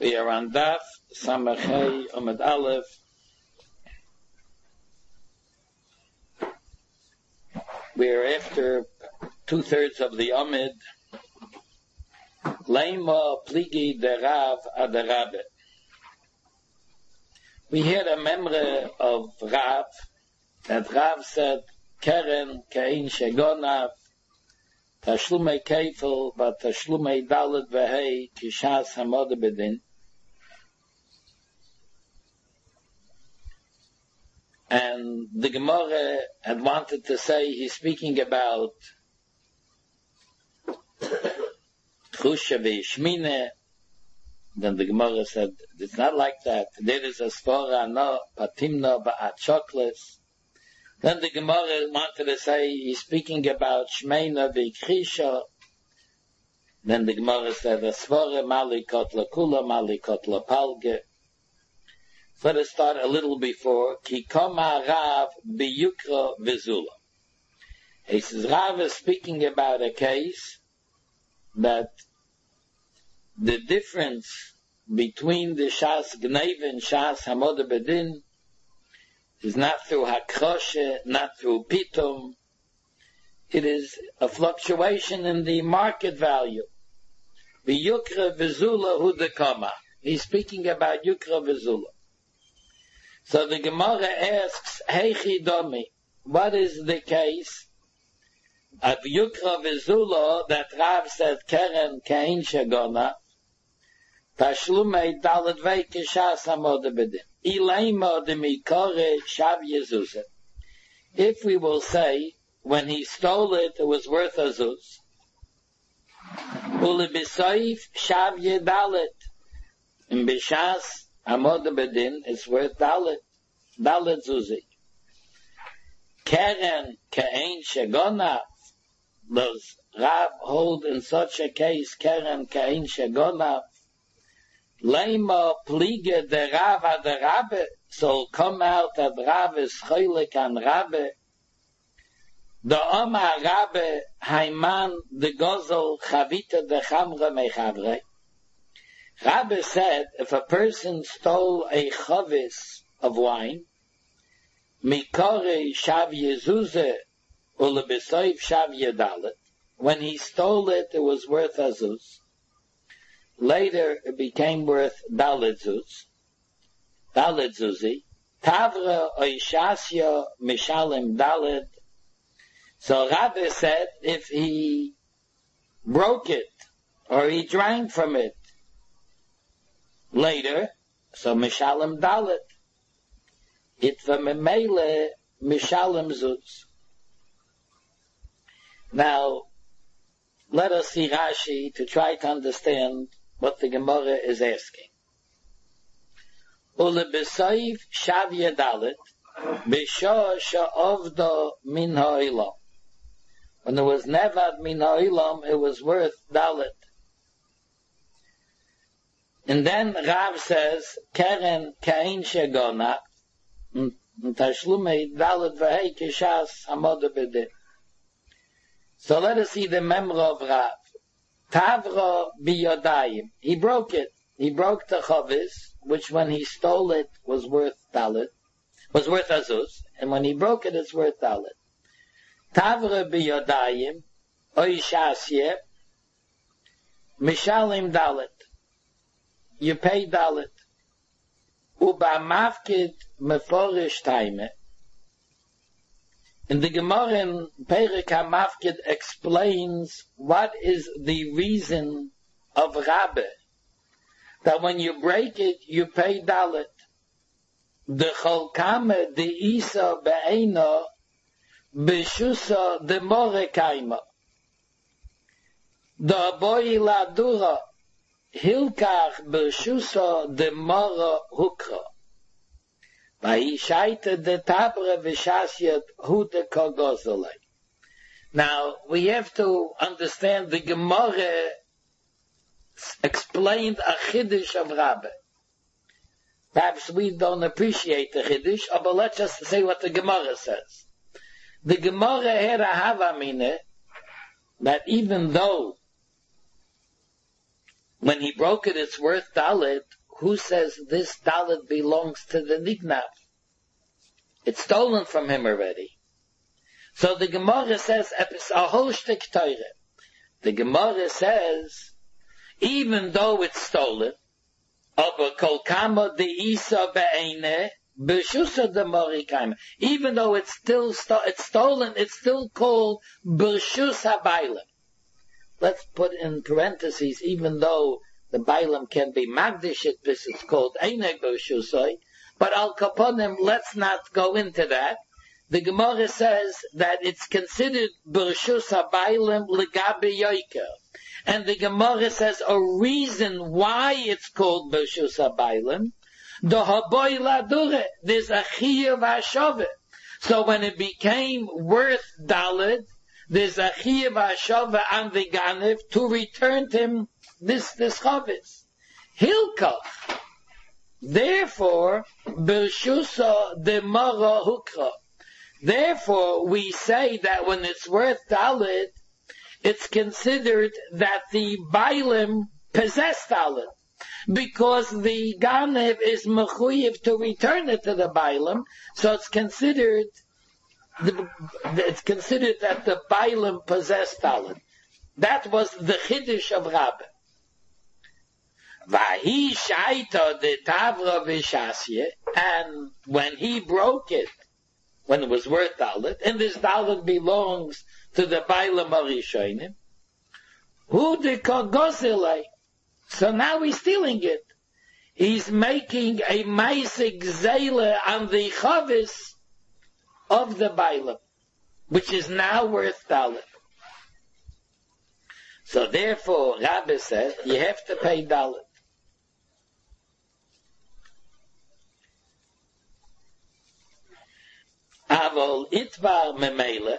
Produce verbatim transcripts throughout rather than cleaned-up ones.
We are on Daf Samachay Amud Aleph. We are after two-thirds of the Amud. Leima Pligi Derav Adarabe. We had a memory of Rav, that Rav said, Keren Kain Shegonav, Tashlumei Kefil, but Tashlumei Dalet Vehei, Kishas Hamod Bedin. And the Gemara had wanted to say he's speaking about Chusha V'Yishmine. Then the Gemara said, it's not like that. There is a Svara no Patimno Ba'at Chokles. Then the Gemara wanted to say he's speaking about Shmeina V'Krisha. Then the Gemara said, a Svara Malikot Lakula Malikot Lapalge. So let us start a little before. Ki koma Rav biyukra v'zula. He says Rav is speaking about a case that the difference between the Shas Gneva and Shas Hamod Bedin is not through Hakroshe, not through Pitum. It is a fluctuation in the market value. Biyukra v'zula hu de koma. He's speaking about Yukra v'zula. So the Gemara asks, Heichi Domi, what is the case of Yukra V'Zula that Rav said, Keren Kain Shagona, Tashlumei Dalet Vei Kishas Hamod Bedin, Ileima Demikore Shav Yezuzah. If we will say, when he stole it, it was worth a zuz. Ulebisoif Shav Yedalet, in Bishas Hamod Bedin, it's worth Dalet, Dalet Zuzi. Keren Kain Shagona, does Rav hold in such a case, Keren Kain Shagona, Leima Pliga de Rav de Rabbe, so come out that Rav is Cholik and Rabbe, the Oma Rabbe, Haiman de Gozel, Chavita de Chamra Mechavre. Rabbi said, if a person stole a chavis of wine, mikore shav yezuzeh ulebesoif shav yedalet, when he stole it, it was worth a zuz. Later, it became worth dalet zuz, dalet zuzi. Tavra oishasya mishalem dalet. So Rabbi said, if he broke it, or he drank from it, later, so Mishalem Dalet. Itva Memele Mishalem Zuz. Now, let us see Rashi to try to understand what the Gemara is asking. Ule Besaif Shavya Dalet, B'Shah Sha'ovda Min Ha'ilam. When it was Nevad Min Ha'ilam, it was worth Dalet. And then Rav says, Keren Kain Shagona, Tashlumei Dalet V'Hei Kishas Hamod Bedin. So let us see the memory of Rav. Tavra Biyodayim. He broke it. He broke the chavis, which when he stole it was worth Dalet, was worth Azuz, and when he broke it, it's worth Dalet. Tavra Biyodayim, Oishasye, Mishalim Dalet. You pay Dalet. Uba mafkid meforish taime. And the Gemara in Perek HaMafkid explains what is the reason of Rabbe. That when you break it, you pay Dalet. The cholkame de isa be'ena b'shusa de more kaima. The aboyi ladura Hilkach b'shusa de mora hukra. Vayishaita de tabre v'shasyat hu de kogozolei. Now, we have to understand the Gemara explained a chiddush of Rabbe. Perhaps we don't appreciate the chiddush, but let's just say what the Gemara says. The Gemara had a havamine that even though when he broke it, it's worth dalet. Who says this dalet belongs to the nignav? It's stolen from him already. So the Gemara says, a whole shtik Torah. The Gemara says, even though it's stolen, even though it's still sto- it's stolen, it's still called Bershus HaBailam. Let's put in parentheses, even though the Bailam can be Magdish, this is called Eine Bershusai, but Al Kaponim, let's not go into that. The Gemara says that it's considered Bershus HaBailam Legabe Yoiker. And the Gemara says a reason why it's called Bershus HaBailam, the Haboy Ladure, there's a Chiyuv HaShaveh. So when it became worth Dalet, there's a Chiyuv HaShaveh on the Ganev to return to him this, this Chavis. Hilkach. Therefore, Bershusa de Mara Hukra. Therefore, we say that when it's worth Dalet, it's considered that the Bailim possessed Dalet. Because the Ganev is mechuyev to return it to the Bailim, so it's considered, the, it's considered that the Bailim possessed Dalet. That was the Chiddush of Rabbi. Vahi shaita de Tavra v'shasye, and when he broke it, when it was worth Dalet, and this Dalet belongs to the Bailam Arishonim, who de Kogosile. So now he's stealing it. He's making a Maisig Zele on the Chavis of the Bailam, which is now worth Dalet. So therefore, Rabbi said, you have to pay Dalet. Avol itvar memele,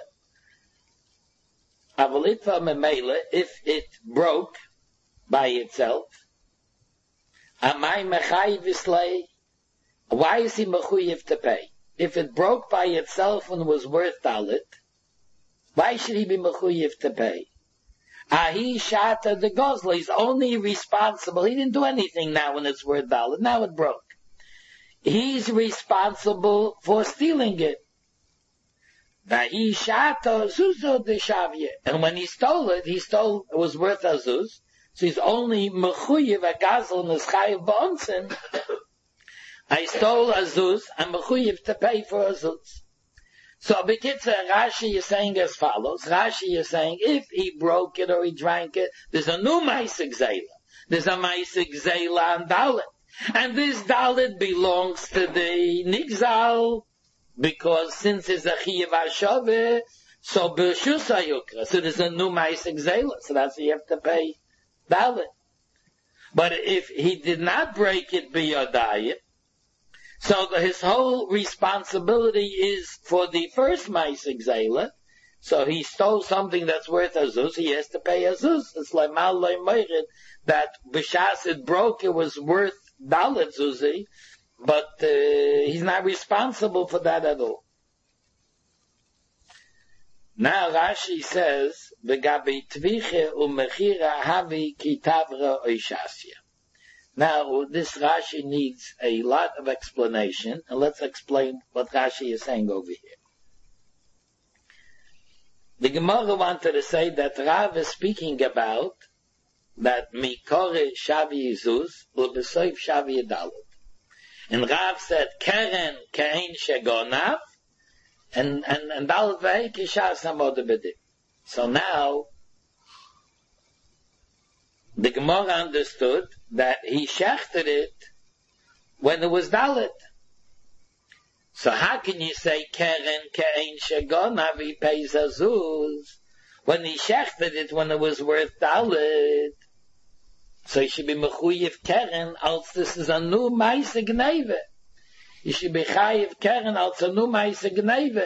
avol itvar memele, if it broke by itself, amay mechayiv islay, why is he mechuyev to pay? If it broke by itself and was worth dalet, why should he be mechuyev to pay? Ahi shata the gozla, he's only responsible, he didn't do anything now when it's worth dalet, now it broke. He's responsible for stealing it. And when he stole it, he stole, it was worth azuz. So he's only mechuyev a gazel and his chayev ba'onsen. I stole azuz, I'm mechuyev to pay for azuz. So Bekitzer, Rashi is saying as follows. Rashi is saying, if he broke it or he drank it, there's a new Maisig Zela. There's a Maisig Zela on Dalet. And this Dalet belongs to the Nigzal, because since it's a Chiyuv HaShaveh, so Bershus HaYukra, so there's a new Maisig Zela, so that's why you have to pay Dalet. But if he did not break it b'yodayim, so the, his whole responsibility is for the first Maisig Zela, so he stole something that's worth azuz, he has to pay azuz. It's like Mal Loy Moirid, that b'shas it broke, it was worth Dalet Zuzi, but uh, he's not responsible for that at all. Now Rashi says, "Begabi tviche umechira havi kitavra oishasya." Now this Rashi needs a lot of explanation, and let's explain what Rashi is saying over here. The Gemara wanted to say that Rav is speaking about that mikore shavi yizuz u'besoif shavi yadalut. And Rav said, Keren kein shegonav, and, and, and Dalet v'hei kishas hamod b'dim. So now, the Gemara understood that he shechted it when it was Dalet. So how can you say Keren kein shegonav, he pays azuz, when he shechted it when it was worth Dalet? So he should be mechuyev keren, als this is a new Maise Gneve. He should be chayev keren, als a new Maise Gneve.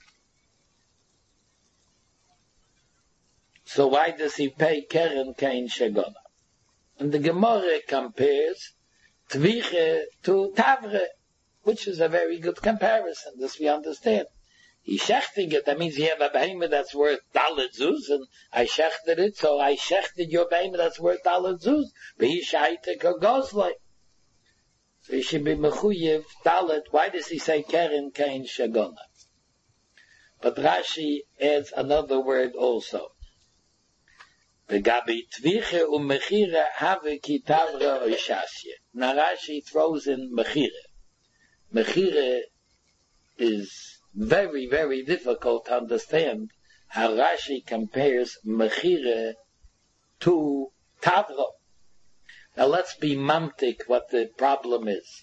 So why does he pay keren kein shegona? And the Gemara compares tviche to tavre, which is a very good comparison. This we understand. he shechting it, that means you have a behemoth that's worth dalet zuz, and I shechted it, so I shechted your behemoth that's worth dalet zuz. But he shaitek or gozloi. So he should be mechuyev dalet. Why does he say keren kain shagona? But Rashi adds another word also. Begabi tviche um mechire have kitavra oishasye. Now Rashi throws in mechire. Mechire is very, very difficult to understand how Rashi compares mechire to tavra. Now let's be mamtik what the problem is.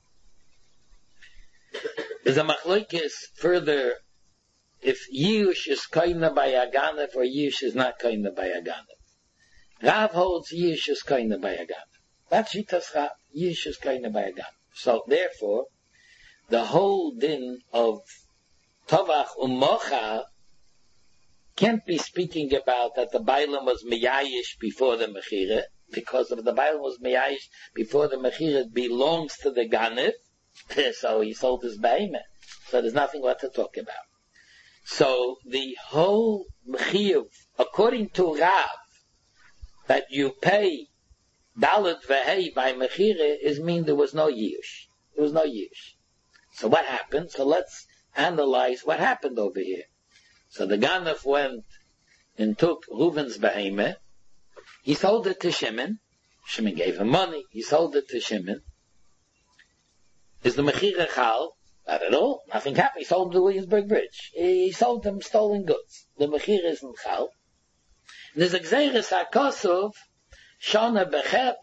There's a machlokes further if Yush is koina by Aganef or Yush is not koina by Aganef. Rav holds Yush is koina by Aganef. That's Shitas Rav. Yush is koina by Aganef. So therefore, the whole din of Tovach Umocha can't be speaking about that the Bailam was Miyayish before the Mechira, because if the Bailam was Miyayish before the Mechira, it belongs to the Ganef, so he sold his Behemoth. So there's nothing what to talk about. So the whole Mechiyuv, according to Rav, that you pay Dalet Vehei by Mechira, is mean there was no Yush. There was no Yush. So what happened? So let's analyze what happened over here. So the Ganef went and took Reuven's Behemoth. He sold it to Shimon. Shimon gave him money. He sold it to Shimon. Is the Mechira Chal? Not at all. Nothing happened. He sold him to Williamsburg Bridge. He sold them stolen goods. The Mechira isn't Chal. There's a Gzeiris HaKosov, Shona Bechet.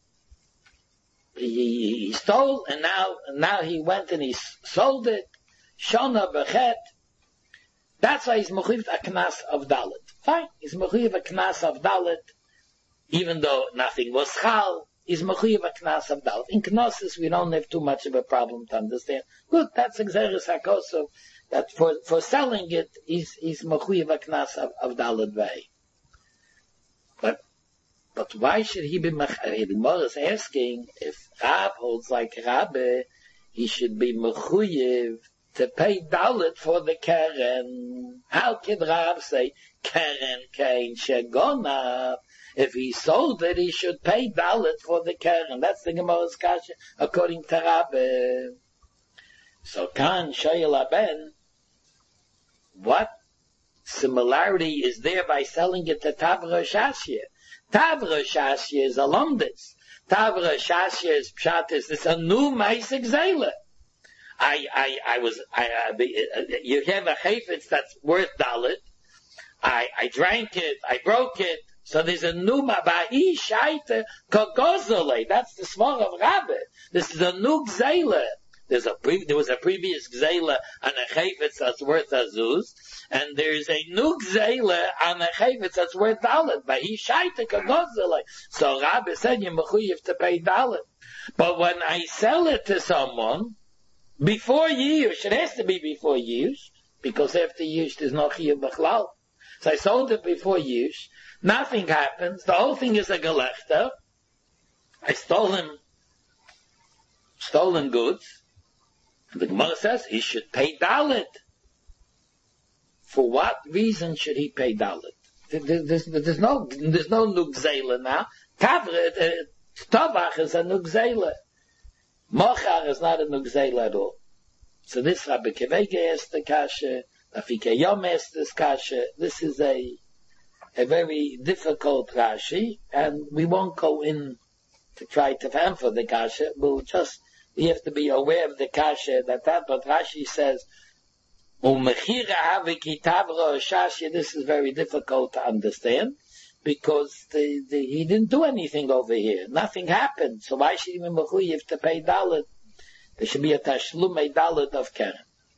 He, he stole, and now, now he went and he sold it. Shona Bechet. That's why he's mechuyev a knas of Dalet. Fine. He's mechuyev a knas of Dalet, even though nothing was Chal. Is mechuyev a knas of Dalet. In knosses, we don't have too much of a problem to understand. Good, that's Gzeiris HaKosov, that for, for selling it, is, is mechuyev a knas of, of Dalet Vei. But, but why should he be mechuyev? The Gemara is asking, if Rab holds like Rabbe, he should be mechuyev to pay Dalet for the Keren. How can Rab say, Keren kain shegona? If he sold it, he should pay Dalet for the Keren. That's the Gemara's kasha, according to Rabbe. So Kan Shoyel Aben, what similarity is there by selling it to Tavra Shashya? Tavra Shashya is a Lomdis. Tavra Shashya is Pshatis. It's a new Meisig Zayla. I, I, I was, I, I, you have a chayfetz that's worth Dalet. I, I drank it, I broke it. So there's a new Mabahi Shaita Kogozole. That's the small of Rabbe. This is a new Gzela. There's a pre- there was a previous Gzela on a chayfetz that's worth Azuz, and there's a new Gzela on a chayfetz that's worth Dalet. Bahi Shaita Kogozole. So Rabbe said you're mechuyev to pay Dalet. But when I sell it to someone, before Yush, it has to be before Yush, because after Yush there's no Chiyuv B'chlal. So I sold it before Yush, nothing happens, the whole thing is a Gelechta, I stole him, stolen goods, and the Gemara says he should pay Dalet. For what reason should he pay Dalet? There's, there's no, there's no Nugzela now. Tavra, uh, Tovach is a Nugzela. Mochar is not a Nugzela at all. So this Rabbi Kevege asked the Kasha, Rafike Yom asked this Kasha. This is a, a very difficult Rashi, and we won't go in to try to answer the Kasha. We'll just, we have to be aware of the Kasha, that that what Rashi says, Umechira Haviki Tavra Shashya, this is very difficult to understand, because the, the, he didn't do anything over here. Nothing happened. So why should he be mechuyev to pay Dalet? There should be a tashlumei Dalet of Keren.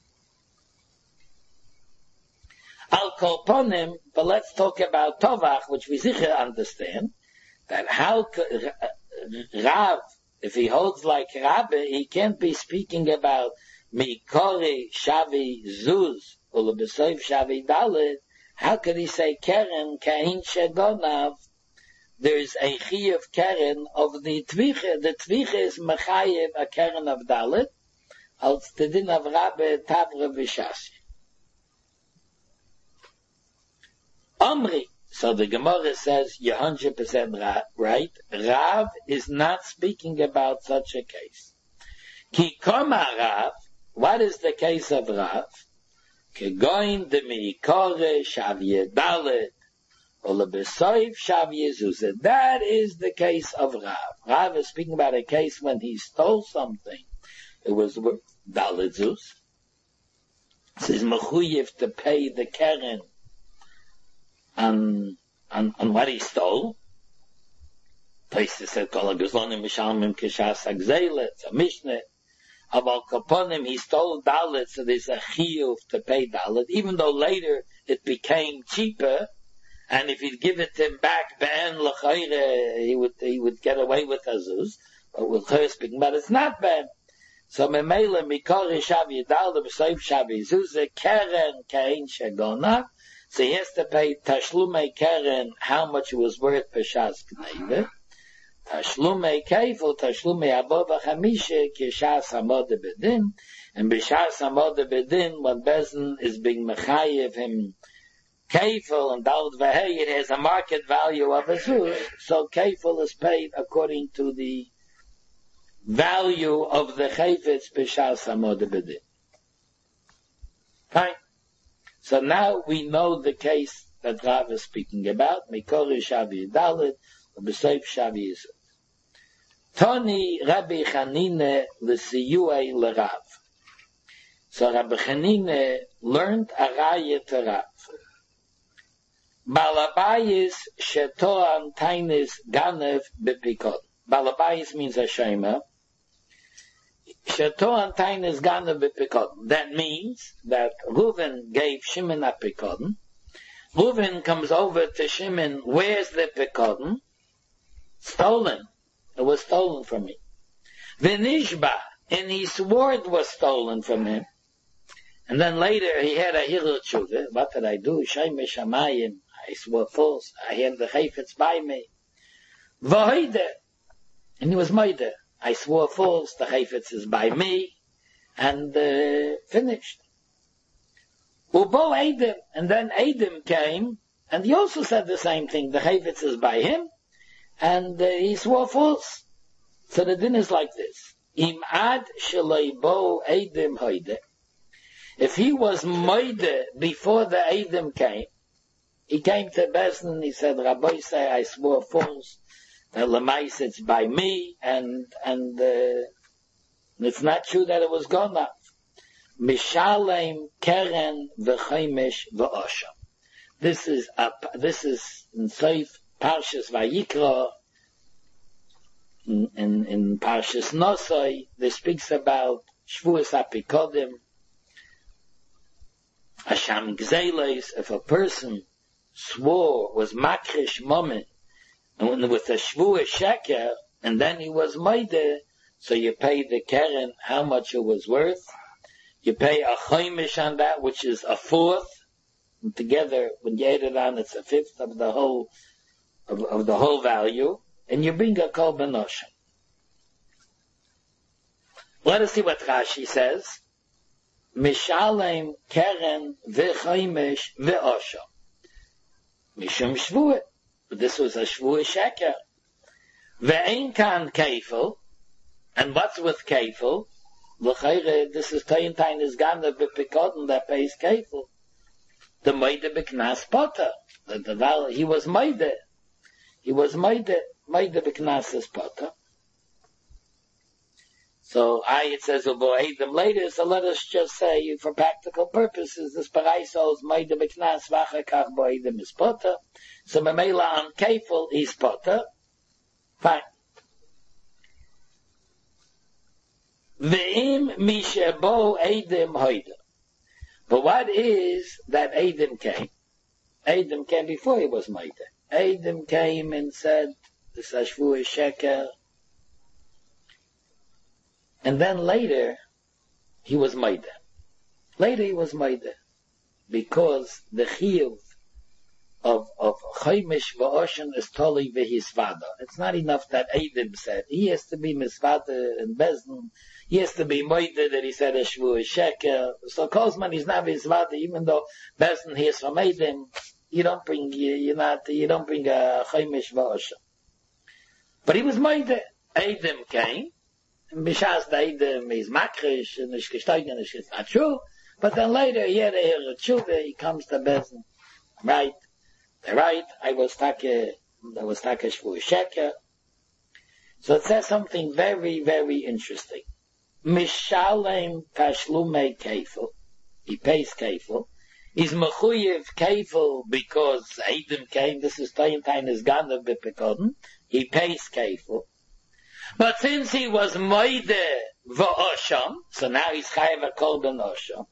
Al kol ponim, but let's talk about Tovach, which we sicher understand, that how Rav, if he holds like Rabbe, he can't be speaking about Mikori Shavi Zuz, or Besoif Shavi Dalet. How could he say Keren Kain Shegonav? There's a Chiyuv Keren of the Tviche. The Tviche is Mechayev a Keren of Dalet, als the din of Rabbe Tavra V'Shasi. Omri. So the Gemara says, you're one hundred percent right. Rav is not speaking about such a case. Ki koma Rav, what is the case of Rav? Kegoin de miikore shavye dalet, or lebesoiv shavye zuzah. That is the case of Rav. Rav is speaking about a case when he stole something. It was worth dalet zuz. Says mechuyev to pay the keren on, on, on what he stole. Taisa said, kol hagazlonim mishalmim kishas hagzeilet, it's a mishneh. Aval kaponim, he stole dalet, so there's a chiyuv to pay dalet, even though later it became cheaper, and if he'd give it to him back, ben l'chayre, he would, he would get away with azuz, but with her speaking, but it's not ben. So memele mikori shavi dalet, b'soif shavi zuzah, keren kain shagona, so he has to pay tashlume keren, how much it was worth per shas gneive. Tashlume keifel, tashlume abova chamishe, kishas hamode bedin, and b'shas hamode bedin, when Bezin is being mechayev him keifel and dalet v'hei, it has a market value of a zuz, so keifel is paid according to the value of the chayfetz b'shas hamode bedin. Fine. So now we know the case that Rav is speaking about, mikori shavi dalet, b'soif shavi yisud. Toni Rabbi Chanine l'siyuei l'Rav. So Rabbi Chanine learned a raya to Rav. Balabayis shetoan tainis ganev b'pikod. Balabayis means a shema. Shetoan tainis ganev b'pikod. That means that Reuven gave Shimon a pikod. Reuven comes over to Shimon, where's the pikod? Stolen. It was stolen from me. V'nishba, and he swore it was stolen from him. And then later he had a hirut tshuva. What did I do? Shayme shamayim. I swore false. I had the chayfetz by me. V'hoide, and he was moide. I swore false. The chayfetz is by me, and uh, finished. Ubo Eidim, and then Eidim came, and he also said the same thing. The chayfetz is by him. And uh, he swore false. So the din is like this. Im ad sheloi bo eidim hoide. If he was moide before the eidim came, he came to Bezin, he said, Rabbi say, I swore false. The lemais, it's by me, and, and, uh, it's not true that it was gone up. Mishalem keren v'chaimesh v'osha. This is a, this is in Seif Parshas Vayikra, in, in, in Parshas Nosoi, this speaks about Shvuas Apikodim, Hasham Gzeiles, if a person swore, was Makrish Moment, and with a Shvuas Sheker, and then he was Maide, so you pay the Keren how much it was worth, you pay a Chaimish on that, which is a fourth, and together, when you add it on, it's a fifth of the whole Of, of the whole value, and you bring a kol benoshim. Let us see what Rashi says. Mishalem keren v'chaimesh v'osha. Mishum shvuah. This was a shvuah sheker. Ve'ein kan keifel. And what's with keifel? L'chayre, this is Toyintain is gana b'pikoden that pays keifel. The moide b'knas potter. The, the, he was moide. He was made made the B'knasas Potter. So I it says we'll go aid them later. So let us just say, for practical purposes, this paraiso is made the B'knas v'achakach bo'edim is Potter. So Mamela on Kefil is Potter. Fine. Ve'im mishebo eidim hoida. But what is that Eidim came? Eidim came before he was made. Eidim came and said, this is Shvuah Sheker. And then later, he was Maida. Later he was Maida. Because the chiyuv of, of Chaimish V'oshen is totally v'hisvada. It's not enough that Eidim said. He has to be Misvada and Bezin. He has to be Maida that he said a Shvuah Sheker. So Kozman is not v'hisvada, even though Bezin hears from Eidim. you don't bring, you, you're not, you don't bring a chaimish v'osha. But he was moide. Eidim came, and Bishas the Eidim is makrish, and is gesteigen, and is not true. But then later, he had a hear a tshuva, he comes to Bezdin. Right. They're right. I was taka, I was taka shvu sheker. So it says something very, very interesting. Mishalem tashlume kefil. He pays kefil. He's mechuyev kefil because Eidim came. This is Toyintain is Ganav b'Pekodin. He pays kefil. But since he was moide v'osham, so now he's chayav a korban osham.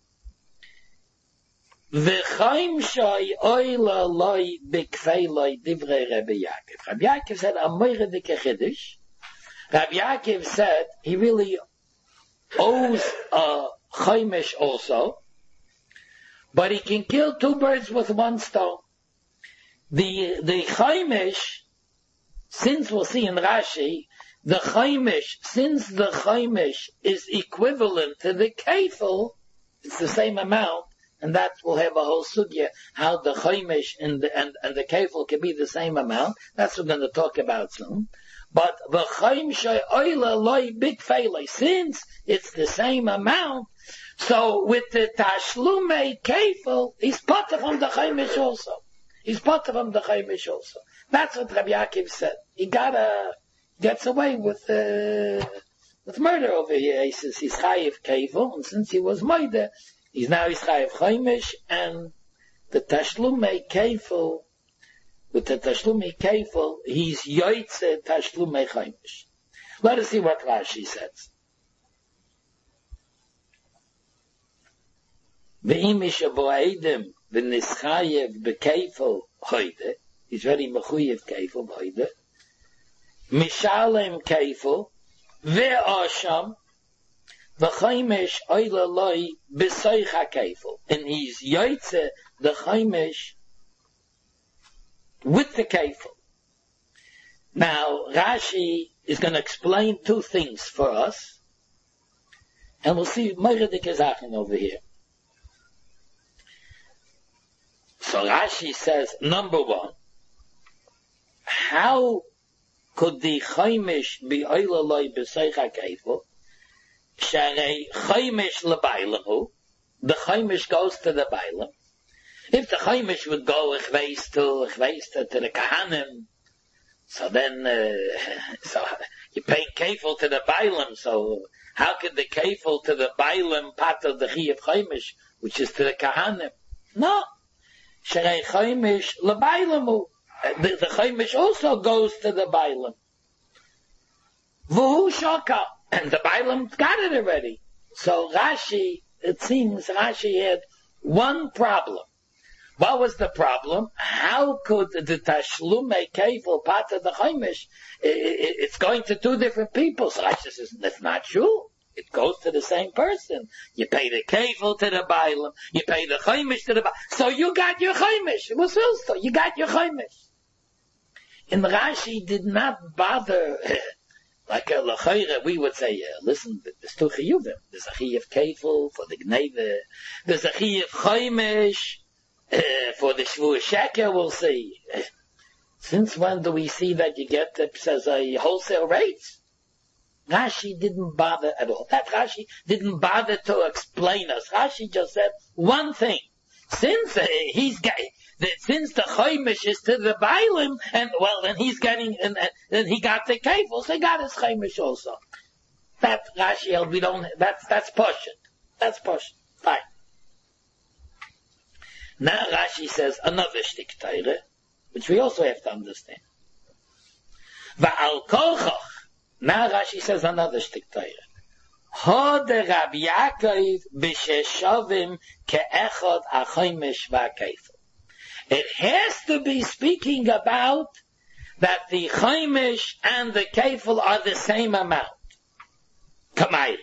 V'chaim shoy oila loy b'kfei loy divrei Rabbi Yaakov. Rabbi Yaakov said, Amoyre de kechiddush. Rabbi Yaakov said, he really owes a chaimish also, but he can kill two birds with one stone. The, the chaimish, since we'll see in Rashi, the chaimish, since the chaimish is equivalent to the kefil, it's the same amount, and that will have a whole sugya, how the chaimish and the, and, and the kefil can be the same amount. That's what we're going to talk about soon. But the chaim shay oila loy big feilei, since it's the same amount, so with the tashlume kefil, he's part from the chaimish also. He's part from the chaimish also. That's what Rabbi Yaakov said. He got a, gets away with, uh, with murder over here. He says he's chayiv kefil, and since he was murder, he's now he's chayiv chaimish, and the tashlume kefil, with the tashlume kefil, he's yoytze tashlume chaimish. Let us see what Rashi says. Ve'imish abo eidim v'nischayev b'kefil hoide, he's very mechuyev kefil hoide, mishalem kefil ve'osham v'chaimish oila loy b'soicha kefil, and he's yoytze the chaimish with the kefil. Now, Rashi is going to explain two things for us, and we'll see Meirdik Zachen over here. So Rashi says, number one, how could the chaimish be oila loy b'soicha kefil? Sharei chaimish lebailahu, the chaimish goes to the bailam. If the chaimish would go, ich weiß to, ich weiß to, to the kahanim, so then, uh, so you pay kefil to the bailam, so how could the kefil to the bailam part of the chiyuv chaimish, which is to the kahanim? No. Sharei chaimish lebailamu. The, the chaimish also goes to the bailam. V'hu shaka. And the bailam got it already. So Rashi, it seems Rashi had one problem. What was the problem? How could the tashlume kefil part of the chaimish, it's going to two different people. So Rashi says, that's not true. It goes to the same person. You pay the kefil to the bailam, you pay the chaimish to the bailam. So you got your chaimish. It was also, you got your chaimish. And Rashi did not bother, like a l'chayre, we would say, uh, listen, there's two chiyuvim. There's a chiyuv kefil for the gneva. There's a chiyuv chaimish uh, for the shvu sheker, we'll see. Uh, since when do we see that you get, it says, a wholesale rates? Rashi didn't bother at all. That Rashi didn't bother to explain us. Rashi just said one thing. Since uh, he's getting, since the chaimish is to the bailim, and well, then he's getting, and then he got the kefil, so he got his chaimish also. That Rashi, we don't. That's that's pushing. That's pushing. Fine. Now Rashi says another shtik Torah, which we also have to understand. Va'al kolchach. Now Rashi says another shtik Torah. Hod Rabbi Yaakov b'sheshavim ke'echad achaimish va'kefil. It has to be speaking about that the chaimish and the kefil are the same amount. Kamairi.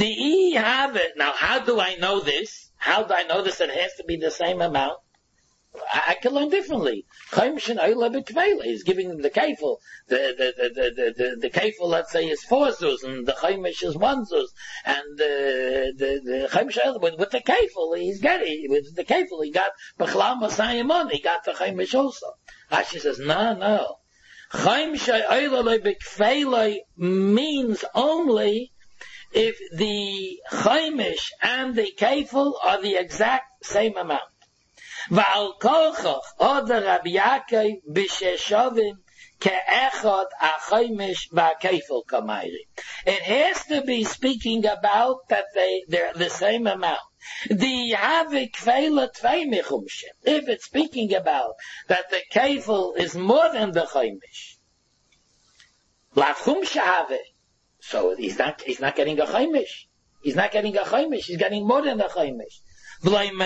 The have it. Now, how do I know this? How do I know this? It has to be the same amount. I, I can learn differently. Chaimish and Oila B'Kveila is giving them the kefil. The, the, the, the, the, the kefil, let's say, is four zuz, and the Chaimish is one zuz. And the, the, the Chaimish Oila, with, with the kefil, he's getting, with the kefil, he got B'chlam Masayimon, he got the Chaimish also. Rashi says, no, no. Chaimish Oila B'Kveila means only if the Chaimish and the kefil are the exact same amount. Va'al kolchach oder Rabbi Yaakov b'sheshavim ke'echad ha'chaimish va'kefil kamayri. It has to be speaking about that they they're the same amount. The havik kveila tvei mechumshim. If it's speaking about that the kefil is more than the chaimish, lafchum shahave. So he's not he's not getting a chaimish. He's not getting a chaimish. He's getting more than a chaimish. He,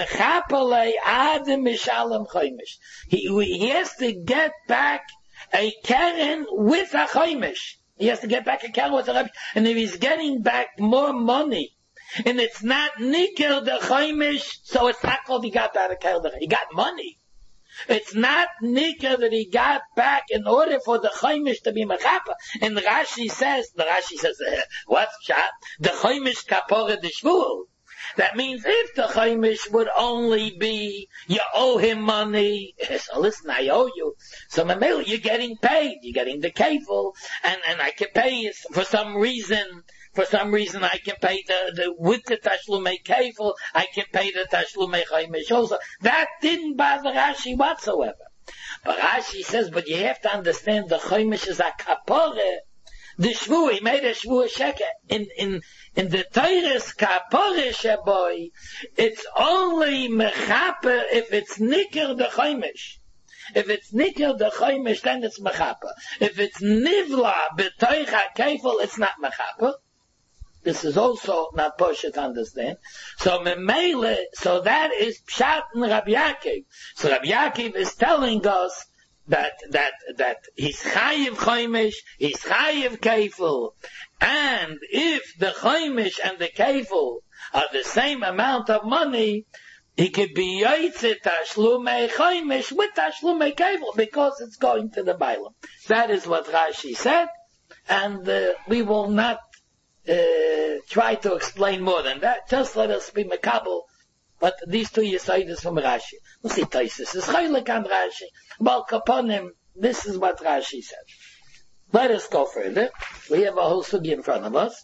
he has to get back a keren with a chaimish. He has to get back a keren with a chaimish. And if he's getting back more money, and it's not nikel the chaimish, so it's not called he got back a keren. He got money. It's not nikel that he got back in order for the chaimish to be mechapa. And the Rashi says, the Rashi says, uh, what's shot? The chaimish kapora de shvul. That means if the chaimish would only be, you owe him money, so listen, I owe you. So Mamela, you're getting paid, you're getting the kefil, and, and I can pay you for some reason, for some reason I can pay the, the with the tashlumei kefil, I can pay the tashlumei chaimish also. That didn't bother Rashi whatsoever. But Rashi says, but you have to understand the chaimish is a kapore. The shvu, he made a shvu sheker. In, in, in the Torah's kapore boy, it's only mechaper if it's niker the chaimish. If it's niker the chaimish, then it's mechaper. If it's nivla b'toich ha-kefil, it's not mechaper. This is also not Posha to understand. So memele, so that is Pshat and Rabbi Yaakov. So Rabbi Yaakov is telling us that that that he's chayiv chaimish, he's chayiv kefil, and if the chaimish and the kefil are the same amount of money, he could be yotzei tashlumei chaimish with tashlumei kefil because it's going to the bailam. That is what Rashi said, and uh, we will not uh, try to explain more than that. Just let us be makabel. But these two Yesaidas from Rashi. We'll see Taisus is chaylik on Rashi. Well, kaponim, this is what Rashi said. Let us go further. We have a whole sugi in front of us.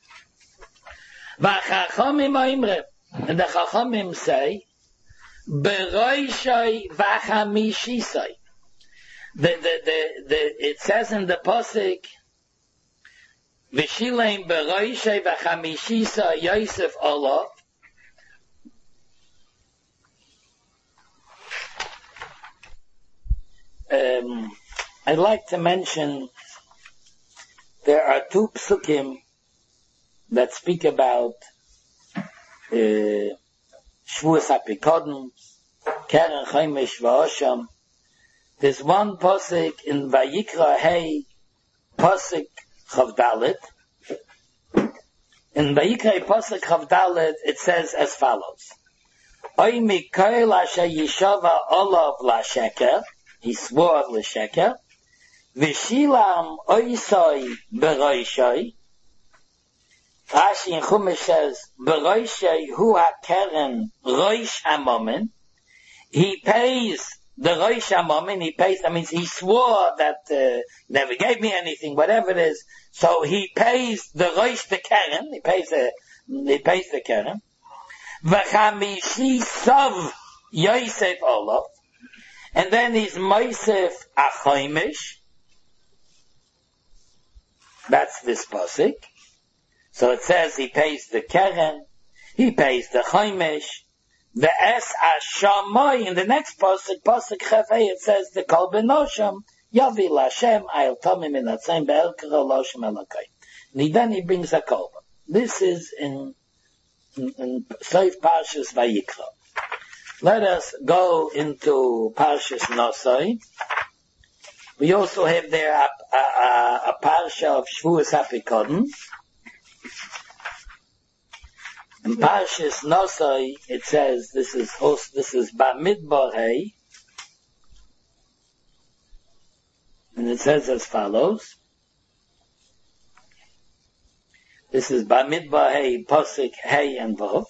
V'chachamim oimre. And the chachamim say, Beroishai v'chamishisai. The, the, the, the, it says in the Pasuk, V'shileim beroishai v'chamishisai Yosef Allah. Um, I'd like to mention there are two psukim that speak about uh, Shvuas HaPikodon, Keren Chaimish V'Osham. There's one pasuk in Vayikra Hey, pasuk Chavdalet. In Vayikra pasuk Chavdalet, it says as follows: Oy Mikael Asher Yishava Olav LaSheker. He swore l'sheker. V'shilam oisoi beroishoi. Rashi in Chumash says, beroishoi hu ha-keren roish hamomen. He pays the roish hamomen, he pays, that means he swore that uh, never gave me anything, whatever it is. So he pays the roish the keren, he pays the, he pays the keren. V'chamishi sov Yosef Olav. And then he's Moisef Achaimish. That's this pasuk. So it says he pays the keren, he pays the chaimish, the es ashamoy. In the next pasuk, pasuk chavei, it says the kol benosham yavi lashem I'll tell him in that same be'elkara loshem elakai. And then he brings a kolban. This is in in, in Seif Parshas Vayikra. Let us go into Parshas Nosai. We also have there a, a, a, a parsha of Shvuas HaPikodon. In Parshas Nosai, it says, this is this is Bamidbar Hey, it says as follows. This is Bamidbar Hey, Posik Hey and Vav.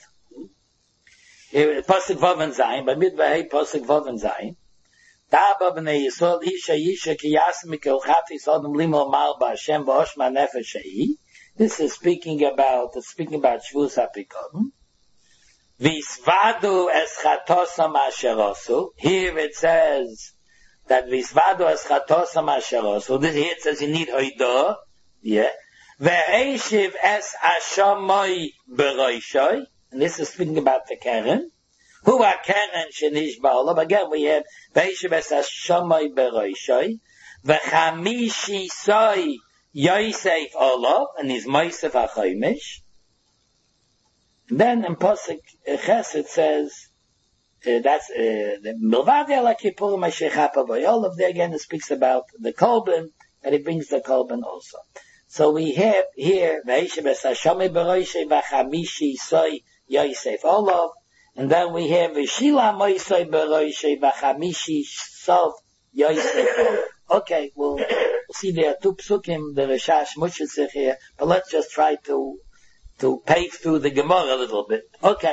Posik Vav and Zayin, Bamidbar Hey, Posik Vav and Zayin. Da'aba b'nei Yisrael, Isha Yisha ki Yasmi Kelchati Sodom Limo Mal Ba'Shem Ba'oshma Nefesh Shei. This is speaking about, it's speaking about Shvus HaPikodon. Visvadu eschatosam asherosu. Here it says that Visvadu eschatosam asherosu. This here it says you need hoidah. Yeah. Ve'eshiv es ashamoi beroishoi. And this is speaking about the Keren. Who are Keren shenish ba'olam. Again we have Ve'eshiv es ashamoi beroishoi. Ve'chamishi soi Yosef olav. And he's Moisef HaChomish. Then in Posuk Ches it says, uh, that's, uh, the Milvadi ala Kippurim HaShechapa V'Yolav. There again it speaks about the Kolben, and it brings the Kolben also. So we have here, Ve'eshiv es Hashomi B'roishei V'chamishi Soy Yosef Olav, and then we have V'shila Moisei B'roishei V'chamishi Sov Yosef Olav. Okay, we'll, we'll see there are two psukim, the Rishash Mushesich here, but let's just try to to pave through the Gemara a little bit. Okay.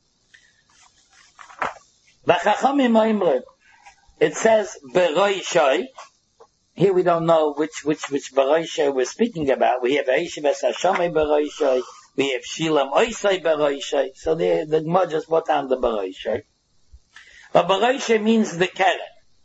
It says Beroishai. Here we don't know which which which Beroishai we're speaking about. We have Eishiv es Hashamei Beroishai. We have Shilam Oisai Beroishai. So the the Gemara just brought down the Beroishai. But Beroishai means the Keren.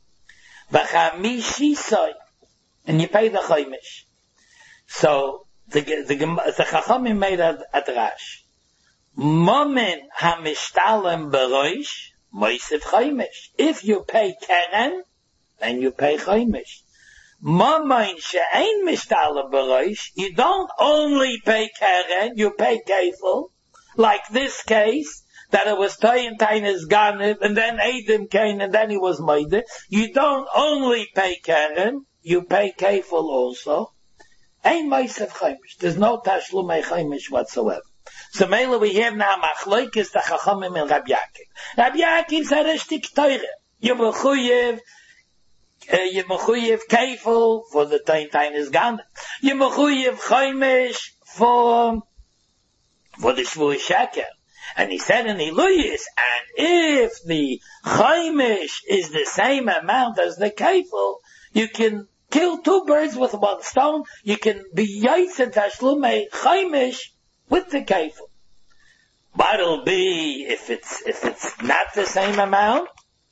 V'chamishi soy, and you pay the Chaimish. So The the the Chachamim made a, a drash. Momen hamishtalem beroish moisef chaimish. If you pay keren, then you pay chaimish. Momen she'ein mishtalem beroish, you don't only pay keren, you pay kefil. Like this case, that it was Tayin Tainis Ganib, and then Adam came, and then he was Maide. You don't only pay keren, you pay kefil also. Ein Moisef Chaimish. There's no Tashlumei Chaimish whatsoever. So mainly we have now Machlokes the Chachamim and Rabbi Yaakov. Rabbi Yaakov said a shtik teure. You mechuyev, you mechuyev Keifel for the Tayin Tainis Ganib. You mechuyev Chaimish for, for the Shvui Sheker. And he said in Eluyis, and if the Chaimish is the same amount as the Keifel, you can kill two birds with one stone. You can be Yaitz and Tashlumei Chaimish with the Keifel. But it'll be, if it's, if it's not the same amount,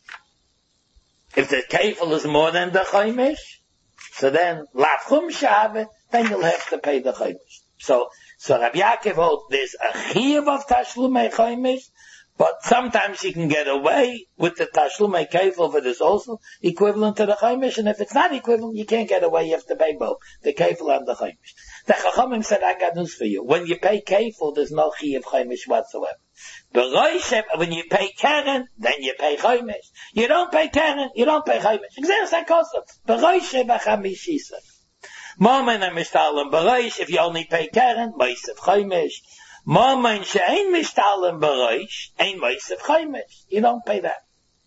if the Keifel is more than the Chaimish, so then, Lafchum Shavet, then you'll have to pay the Chaimish. So, so Rabbi Yaakov holds there's a Chiyuv of Tashlumei Chaimish, but sometimes you can get away with the Tashlumei Keifel, but it's also equivalent to the Chaimish, and if it's not equivalent, you can't get away, you have to pay both, the Keifel and the Chaimish. The Chachamim said, I got news for you. When you pay Keifel, there's no Chiyuv Chaimish whatsoever. Beroishem, when you pay Keren, then you pay Chaimish. You don't pay Keren, you don't pay Chaimish. Exercise custom. Beroishem v'chamishisah. Moment and mishtalim beroish, if you only pay Keren, Moisef Chaimish. Moment she'ein mishtalim beroish, ein Moisef Chaimish. You don't pay that.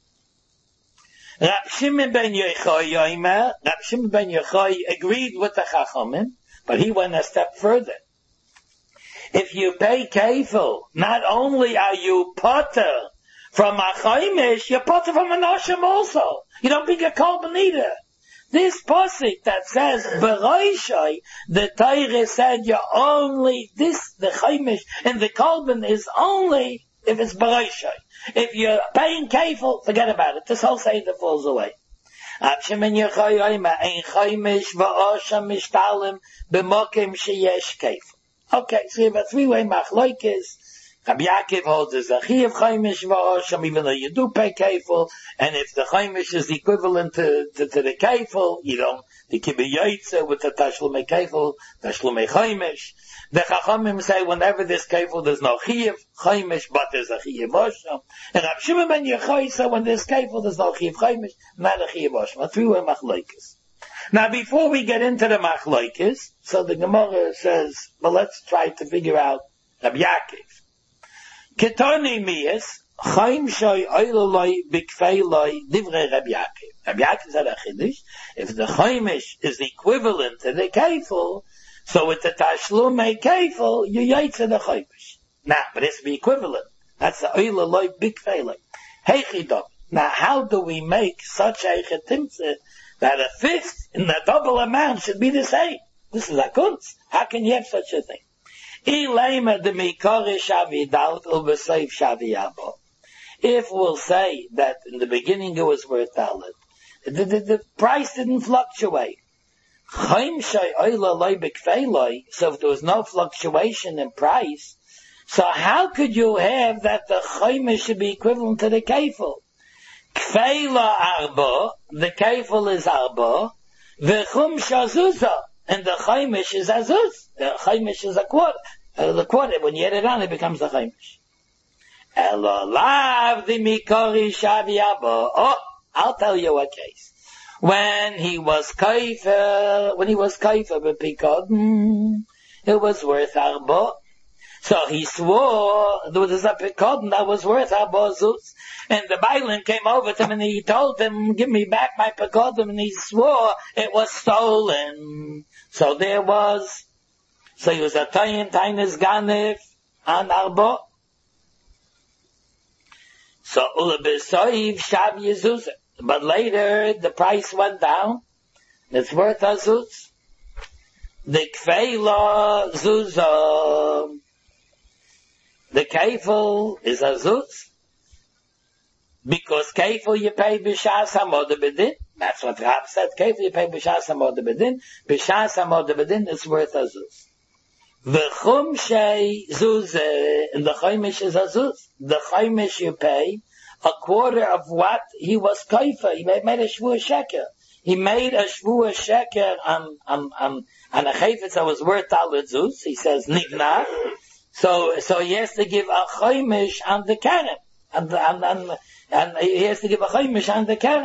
Rab Shimon ben Yochai Yoimer, Rab Shimon ben Yochai agreed with the Chachamim, but he went a step further. If you pay Keifel, not only are you potter from a Chaimish, you're potter from an Osham also. You don't bring a Korban either. This posik that says Beroishai, the Torah said you only, this, the Chaimish, and the Korban is only if it's Beroishai. If you're paying Keifel, forget about it. This whole Seder falls away. Rab Shimon Yochai Yoimer, ein Chaimish v'Osham mishtalim b'mokim sheyesh Keifel. Okay, so you have a three-way machlokes. Rabbi Yaakov holds as a chiyuv chaimish v'osham, even though you do pay keifel, and if the chaimish is equivalent to, to, to the keifel, you don't, the kibbutz yaitze with the tashlumei keifel, tashlumei chaimish. The chachamim say whenever there's keifel, there's no chiyuv chaimish, but there's a chiyuv osham. And Rab Shimon ben Yochai said when there's keifel, there's no chiyuv chaimish, not a chiyuv osham. A three-way machlokes. Now, before we get into the machlokes, so the Gemara says, well, let's try to figure out Rabbi Yaakov. Ketoni miyas, Chaim shoy oiloloi bikveiloi divrei Rabbi Yaakov. Rabbi Yaakov said a chiddush. If the chaimish is equivalent to the kefil, so with the tashlumei kefil, you yaitze the chaimish. Now, but it's be equivalent. That's the oiloloi bikveiloi. Heichidom. Now, how do we make such a chetimtze that a fifth in the double amount should be the same? This is a kunz. How can you have such a thing? If we'll say that in the beginning it was worth dalet, the, the, the price didn't fluctuate. So if there was no fluctuation in price, so how could you have that the chaimish should be equivalent to the kefil? Kfeila arba, the kefil is arba, v'chum shazuzah, and the chaimish is azuz. The chaimish is a quarter. Uh, the quarter, when you add it on, it becomes the chaimish. Elolav the mikori shavi arba. Oh, I'll tell you a case. When he was kaifer, when he was kaifer b'pikadon, it was worth arba. So he swore there was a pekadon that was worth arba zuz. And the Bailan came over to him and he told him, give me back my pekadon, and he swore it was stolen. So there was, so he was a tayin tainis ganef on arba. So ulabesoiv shab yezuzah. But later the price went down. It's worth a zuz. The kfeila zuzah. The kefil is a zuz. Because kefil you pay b'shas hamoda bedin. That's what Rab said. Kefil you pay b'shas hamoda bedin. B'shas hamoda bedin is worth a zuz. V'chum shei zuzah. And the chaimish is a zuz. The chaimish you pay a quarter of what he was kaifa. He made, made a shvua sheker. He made a shvua sheker on, on, on, on a chayfetz that was worth dalet zuz. He says, nigna. So, so he has to give a chaimish on the keren. And, and, and, and he has to give a chaimish on the keren.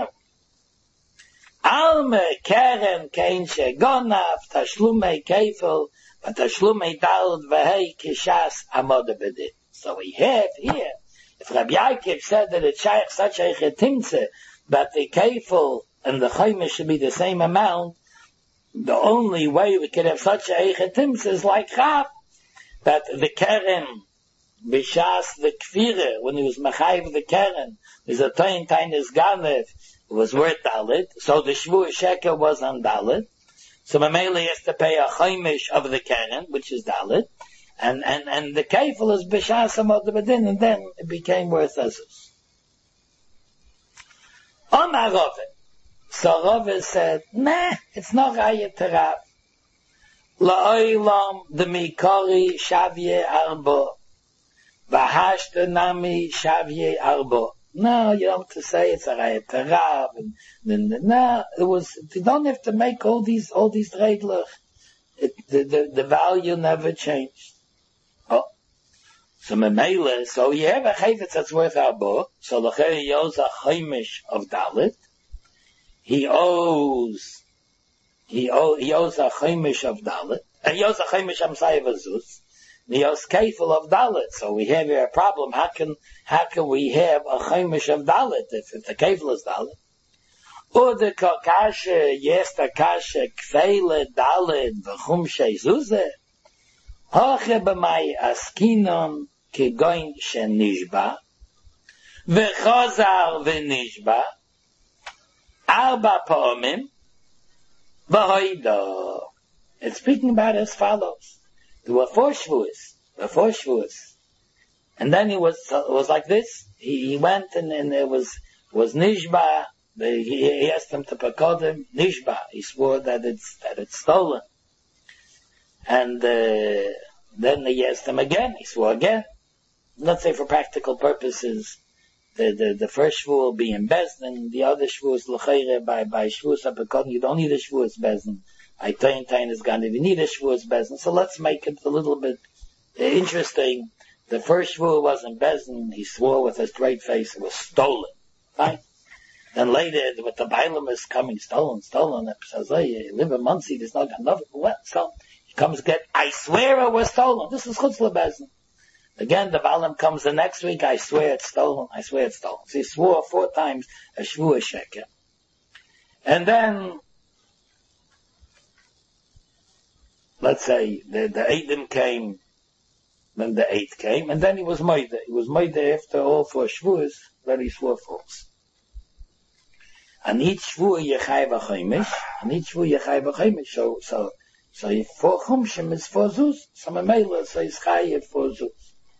Alme keren kein shegonav tashlumei kefil v'tashlumei dalet v'hei kishas amoda bedin. So we have here, if Rabbi Yaakov said that it's such a chetimtze, that the kefil and the chaimish should be the same amount, the only way we could have such a chetimtze is like Chav, that the keren, b'shas the kfire, when he was machayiv the keren, is a toin tainis ganef, it was worth dalet, so the shvua sheker was on dalet, so Mamela has to pay a chaimish of the keren, which is dalet, And, and, and the kefil is b'shas hamoda bedin, and then it became worth azus. Omar Rove. So Rove said, nah, it's not raya to Rav. La'olam the mikori shavye arbo. V'hashta nami shavye arbo. No, you don't have to say it's a raya to Rav. And, and, no, it was, you don't have to make all these, all these regler. It, the, the, the value never changed. Oh. So memele, so you have a chayfetz that's worth arba, so l'chei he owes a chaimish of dalet. He owes, he owes, he owes a chaimish of dalet. And he owes a chaimish amsai v'zuz. He owes kefil of dalet. So we have here a problem. How can, how can we have a chaimish of dalet if, if the kefil is dalet? Ude kashe, yes, the kashe, kfeile, dalet, v'chum shei zuzeh. Hoche b'mai askinon kegoin shenishba v'chozar v'nishba arba pa'omim v'hoida. It's speaking about as follows. There were four shvuas, there were four shvuas, and then he was it was like this. He, he went and, and it was was nishba. He, he asked him to pekodim nishba. He swore that it's that it's stolen. And uh, then he asked him again. He swore again. Let's say for practical purposes, the the, the first shvur will be in Bezdin, the other shvur is l'chayre by by shvur sapekon. You don't need a shvur as Bezdin. I tain tain is gone. If you need a shvur as Bezdin, so let's make it a little bit interesting. The first shvur was in Bezdin. He swore with a straight face it was stolen. Fine. Then later, with the Bailam is coming stolen, stolen. Says, oh, you live in Muncie. There's not enough. What? So. Comes get, I swear it was stolen. This is chutz lebezdin. Again, the Balaam comes the next week, I swear it's stolen, I swear it's stolen. So he swore four times a shvua sheker. And then, let's say, the, the Eidim came, then the eighth came, and then he was Moide. He was Moide after all four shvuas, then he swore false. And each shvua yechai v'choimish, and each shvua yechai v'choimish, so, so, so if four chumshim is four zuz, so Mamela, so he's chayiv four zuz.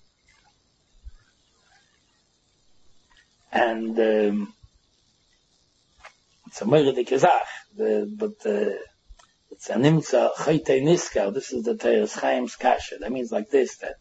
And, um, it's a moiridik azach, but, uh, it's an imtza chaytei niskar, this is the Teres Chaim's kasha, that means like this, that,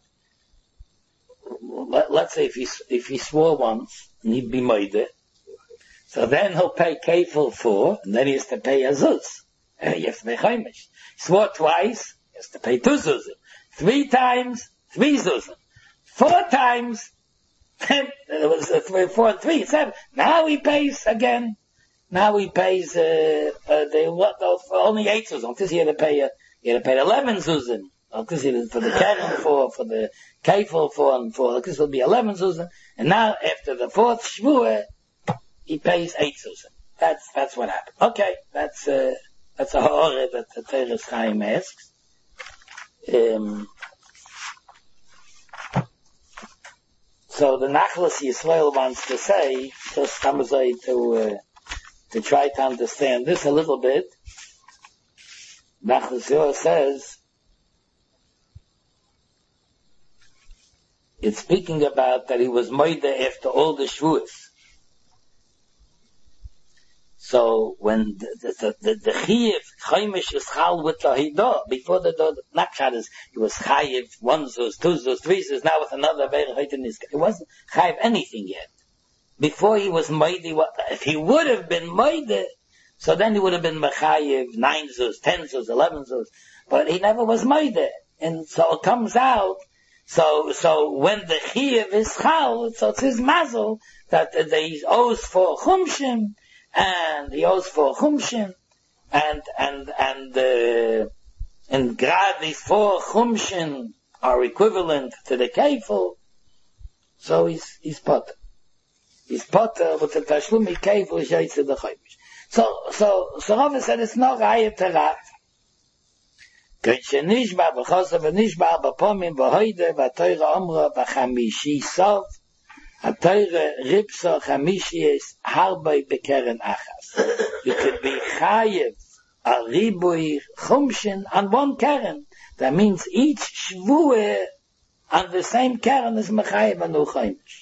let, let's say if he, if he swore once, and he'd be moide, so then he'll pay kefil for, and then he has to pay a zuz. Uh, he has to pay chaimish. He swore twice, he has to pay two zuzim. Three times, three zuzim. Four times, it was uh, three, four and three, seven. Now he pays again. Now he pays, uh, uh, they, what, uh, only eight zuzim. Because he had to pay, uh, he had to pay eleven zuzim. Because he had for the keren for, for the kefil for, and for, because it'll be eleven zuzim. And now, after the fourth shvuah, he pays eight zuzim. That's, that's what happened. Okay, that's, uh, that's a horror that the Teres Chaim asks. Um, so the Nachlas Yisrael wants to say, just Tamazai to, uh, to try to understand this a little bit. Nachlas Yisrael says, it's speaking about that he was moide after all the shvuas. So when the the the, the chiyuv chaimish is chal with the hidah, before the the nakshad is he was chayiv one zuz, two zuz, three zuz, now with another very it wasn't chayiv anything yet. Before he was moide, what if he would have been moide, so then he would have been mechayiv nine zuz, ten zuz, eleven zuz, but he never was moide, and so it comes out. So, so when the chiyuv is chal, so it's his mazel that uh, he owes for chumshim, and he owes for chumshim, and and and uh, and grad these four chumshim are equivalent to the kefil. So he's he's potter. He's potter, but the tashlumi kefil is yaitz the chaimish. So so so Rava said it's not raya terat. Nishba b'chosav v'nishba b'pomim v'hoide v'atoyra omra b'chamishi sov hatoyra ripso chamishi is harbei b'keren achas. You could be chayiv a ribui chumshin on one keren. That means each shvuah on the same keren is mechayiv anu chaimish.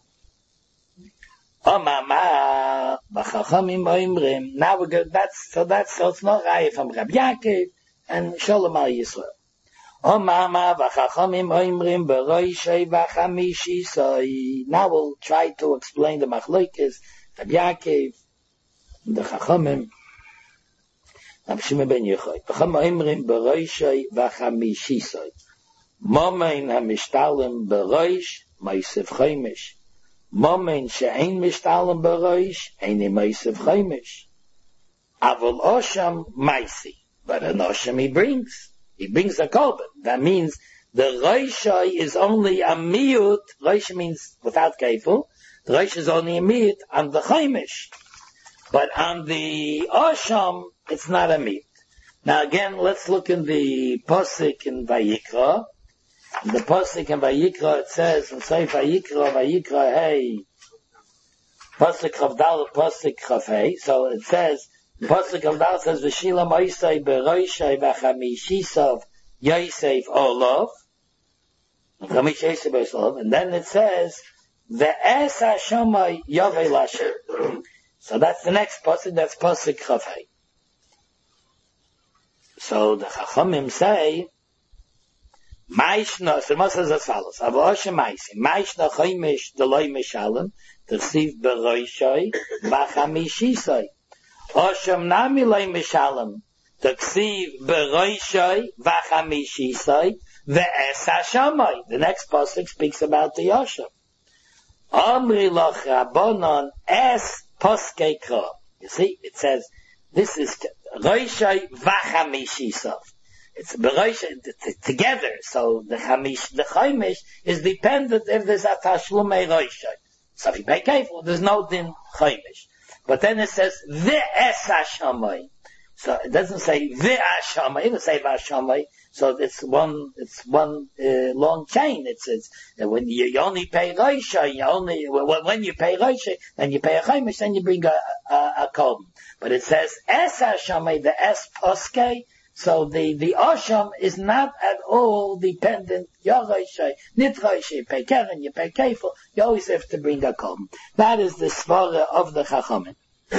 Omama b'chachamim oimrim. Now we go. That's so. That's so. It's not raya from Rabbi Yaakov and Shalom al Yisrael. O mama v'chachamim oimrim b'roishei v'chamishi soi. Now we'll try to explain the machlokes, Rabbi Yaakov, the chachamim, Rabbi Shimon ben Yochai. V'chachamim oimrim b'roishei v'chamishi soi. Momein hamishtalim b'roish ma'isef chaimish. Momein she'ein mishtalim b'roish eini ma'isef chaimish. Avol osham ma'isi. But an Osham he brings. He brings a korban. That means the Roshai is only a miyut. Rosh means without kefil. The Rosh is only a miyut on the chaimish. But on the Osham, it's not a miyut. Now again, let's look in the Posik in Vayikra. In the Posik in Vayikra, it says, and say Vayikra, Vayikra, hey, Posik Chavdal, Posik Chavhei. So it says, Pasuk of Dal says, "V'shila ma'isay beroishay v'chamishisav Yosef Olav." And then it says, "Ve'es Hashamay Yavei Lashem." So that's the next pasuk. That's pasuk Chavei. So the Chachamim say, "Ma'ishna." So it says as follows: "Avoshe ma'isi ma'ishna chaimish deloi mishalem t'chsiv beroishay v'chamishisay." Osham nami lei mishalem t'ksiv beroishay v'chamishisay ve'es hashamay. The next pasuk speaks about the Osham. Amri loch rabbanon es poskei kra. You see, it says this is roishay v'chamishisay. it's bereish together. So the chamish, the chaimish is dependent if there's a tashlumei roishay. So if you pay careful, there's no din chaimish. But then it says the es hashamay. So it doesn't say the hashamay. It doesn't say hashamay. So it's one, it's one uh, long chain. It says that when you, you only pay roishay, you only when you pay roishay, then you pay a chaimish, then you bring a a, a kolben. But it says es hashamay, the es poske. So the, the Osham is not at all dependent. Yorayshay, Nitrayshay, you pay Keren, you pay Kefil, you always have to bring a Kolben. That is the svara of the Chachamim.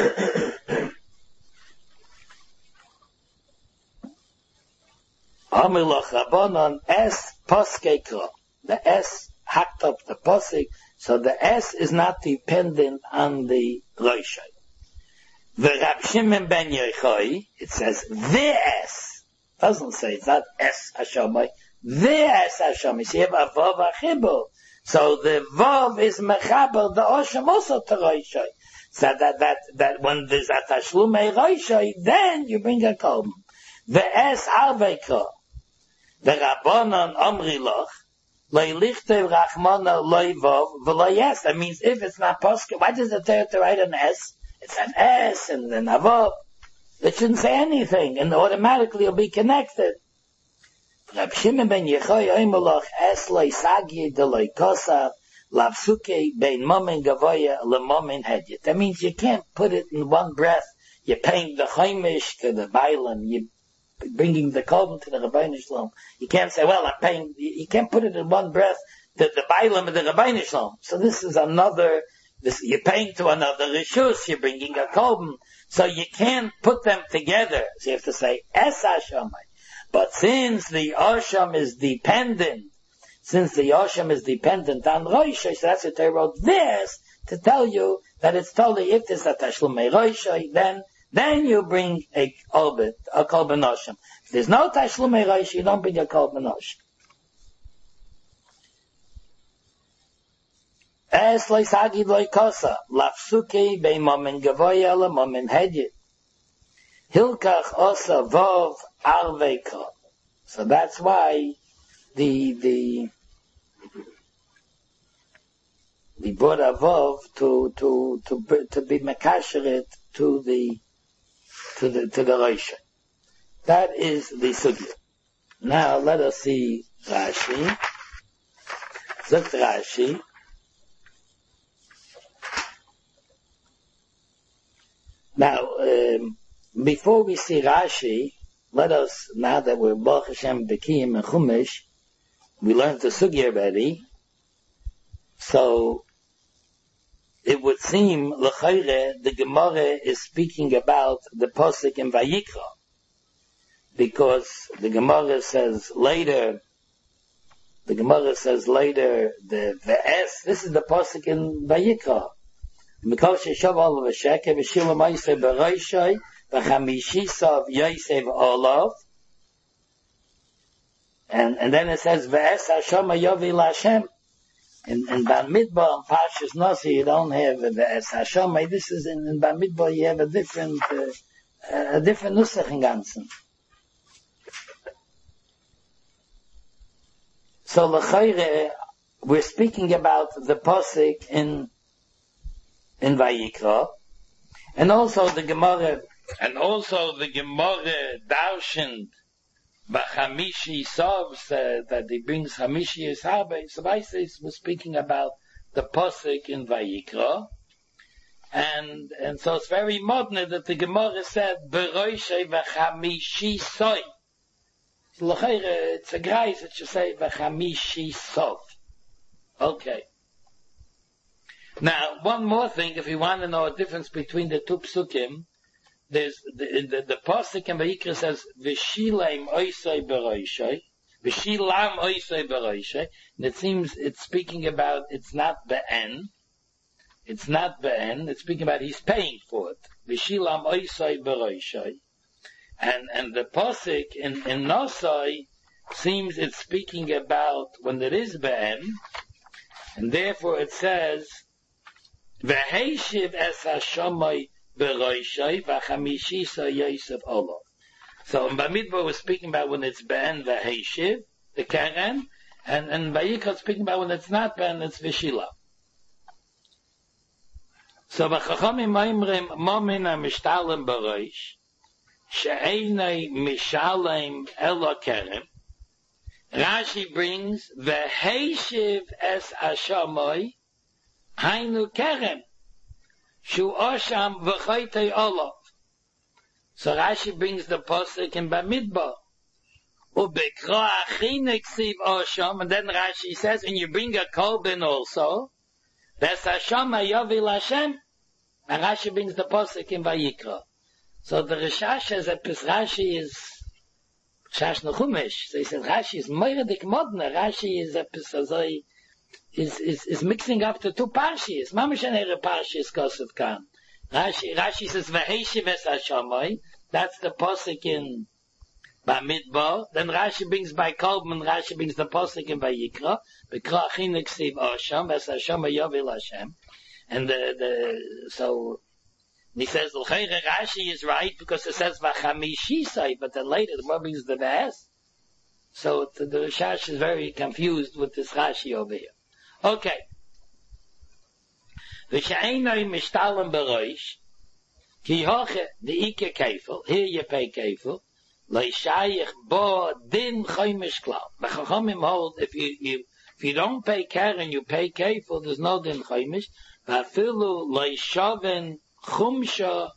Amilach Rabbanon, Es Poske Kro. The S hacked up the Posik, so the S is not dependent on the Roishay. The Rab Shimon ben Yochai, it says the S. Doesn't say it's not S Hashamai. The S Hashamai. So you have a Vav Achibur. So the Vav is Mechaber, the Osham also to Roishai. So that, that, that when there's a Tashlumei Roishai, then you bring a Kolben. The S Arveikra. The Rabbanon Omri Loch. Loi Lichte Rachmana Loi Vav. V'lo Yes. That means if it's not possible, why does the Torah write an S? It's an S and then a Vav. It shouldn't say anything, and automatically it'll be connected. Rab Shimon ben Yochai Oimelach Es Loi Sagi de Loi Kosa Lavsuke Bein Momen Gavoya Le Momen Hedyet. That means you can't put it in one breath. You're paying the Chaimish to the Bailam. You're bringing the Kolben to the Rabbeinu Shalom. You can't say, well, I'm paying, you can't put it in one breath to the Bailam and the Rabbeinu Shalom. So this is another, this, you're paying to another Rishus, you're bringing a Kolben. So you can't put them together. So you have to say, Es Hashamai. But since the Osham is dependent, since the Osham is dependent on Roishay, so that's what they wrote this, to tell you that it's totally, if there's a Tashlumei Roishay, then, then you bring a Kolben, a Kolben Osham. If there's no Tashlumei Roishay, you don't bring a Kolben Osham. Es loy sagid loy kosa, lafsuke bei momen gavoya le momen hedyet. Hilkach osa vov arveika. So that's why the, the, the brought a vov to, to, to, to be mekasheret to the, to the, to the Roisha. That is the sugya. Now let us see Rashi. Zot Rashi. Now, um, before we see Rashi, let us, now that we're Baruch Hashem Bekim and Chumash, we learned the Sugya already, so it would seem, L'chayre, the Gemara is speaking about the Posik in Vayikra, because the Gemara says later, the Gemara says later, the, the S, this is the Posik in Vayikra, Mikol sheshav olav v'sheker v'shila ma'isei b'roishai v'chamishisav yosev olav, and and then it says v'es Hashem yovi l'Hashem. In in Bamidbar and Parshas Nasi you don't have v'es Hashem. This is in, in Bamidbar you have a different uh, a different nusach in ganzen. So l'chayre we're speaking about the posik in. in Vayikra, and also the Gemara, and also the Gemara darshened b'chamishi sovs uh, that he brings chamishi yisharbe. So Vaisis was speaking about the posik in Vayikra, and and so it's very modern that the Gemara said b'roishay v'chamishi soy. So l'chayre it's a grace that you say v'chamishi sov. Okay. Now, one more thing, if you want to know a difference between the two psukim, there's the the, the pasuk in Vayikra says v'shilam oisay b'roishay, v'shilam oisay b'roishay, and it seems it's speaking about it's not be'en, it's not be'en, it's speaking about he's paying for it. V'shilam oisay b'roishay, and and the pasuk in in Nosai seems it's speaking about when there is be'en, and therefore it says. V'heishiv es hashamay b'roishay v'chamishisa yosef olav. So in Bamidbar we're speaking about when it's Ben v'Heishiv, the Keren, and and Vayikra is speaking about when it's not Ben, it's Vishila. So v'Chachamim Maimrim Momina Mishtalem Baroish She'einei Mishalem Elo Keren. Rashi brings v'Heishiv es Ashamoi Hainu Keren Shu Osham v'Choitei Olav. So Rashi brings the pasuk in Bamidbar. Ubekra achine ksiv Osham, and then Rashi says, and you bring a korban also, that's Hashem Yovil Hashem, and Rashi brings the pasuk in Vayikra. So the Rishash says that Rashi is Shash Nechumesh. So he says Rashi is Moiradik Modna. Rashi is a Pisazoi, is is is mixing up the two parshas. Mamishanere parshas Kosov Kan. Rashi Rashi says V'Heishiv es Hashamai. That's the pasuk in Bamidbar. Then Rashi brings by Kolman. Rashi brings the pasuk in Vayikra. B'Kra Achinu Ksiv Osham es Hashem Yovil Hashem. And the the so. And he says, L'cheire Rashi is right because it says V'chamishisai, but then later the Gemara brings the V'es. So the, the Rishash is very confused with this Rashi over here. Okay. V'she'einoi mishtalem beroish, ki hoche de'ike kefil, here you pay kefil, le'shayich bo din choymish klal. The Chachamim hold, if you, you, if you don't pay keren, you pay kefil, there's no din choymish, v'afilu le'shaven Chumsha,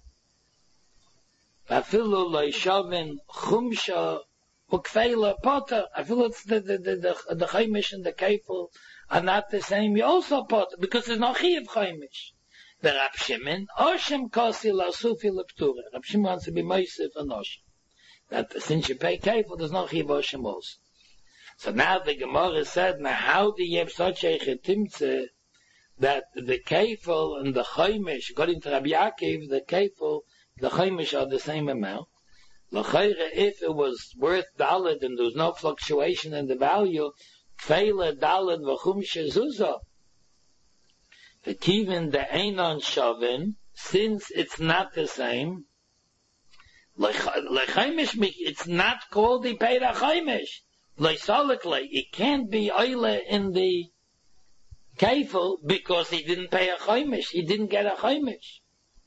Afilu Leishavin Chumsha Ukfeila Potter. I feel it's the the the the, the Chaimish and the Kefil are not the same. You also Potter because there's no Chiyav Chaimish. The Rab Shimon Oshem Kosi Lasufi Leptura. Rab Shimon wants to be Meisif and Oshem. That since you pay Kefil, there's no Chiyav Oshem also. So now the Gemara said, now how do you have such a Chetimtze that the Kefil and the Chaimish, according to Rabbi Yaakov, the Kefil, the Chaimish are the same amount. L'chayre, if it was worth Dalet and there was no fluctuation in the value, Kfeile Dalet v'chumshe zuzah. The Kivin, the Einon Shavin, since it's not the same, L'chaimish, it's not called the Peira Chaimish. L'salikle, it can't be Oile in the Kefil, because he didn't pay a chaimish, he didn't get a chaimish.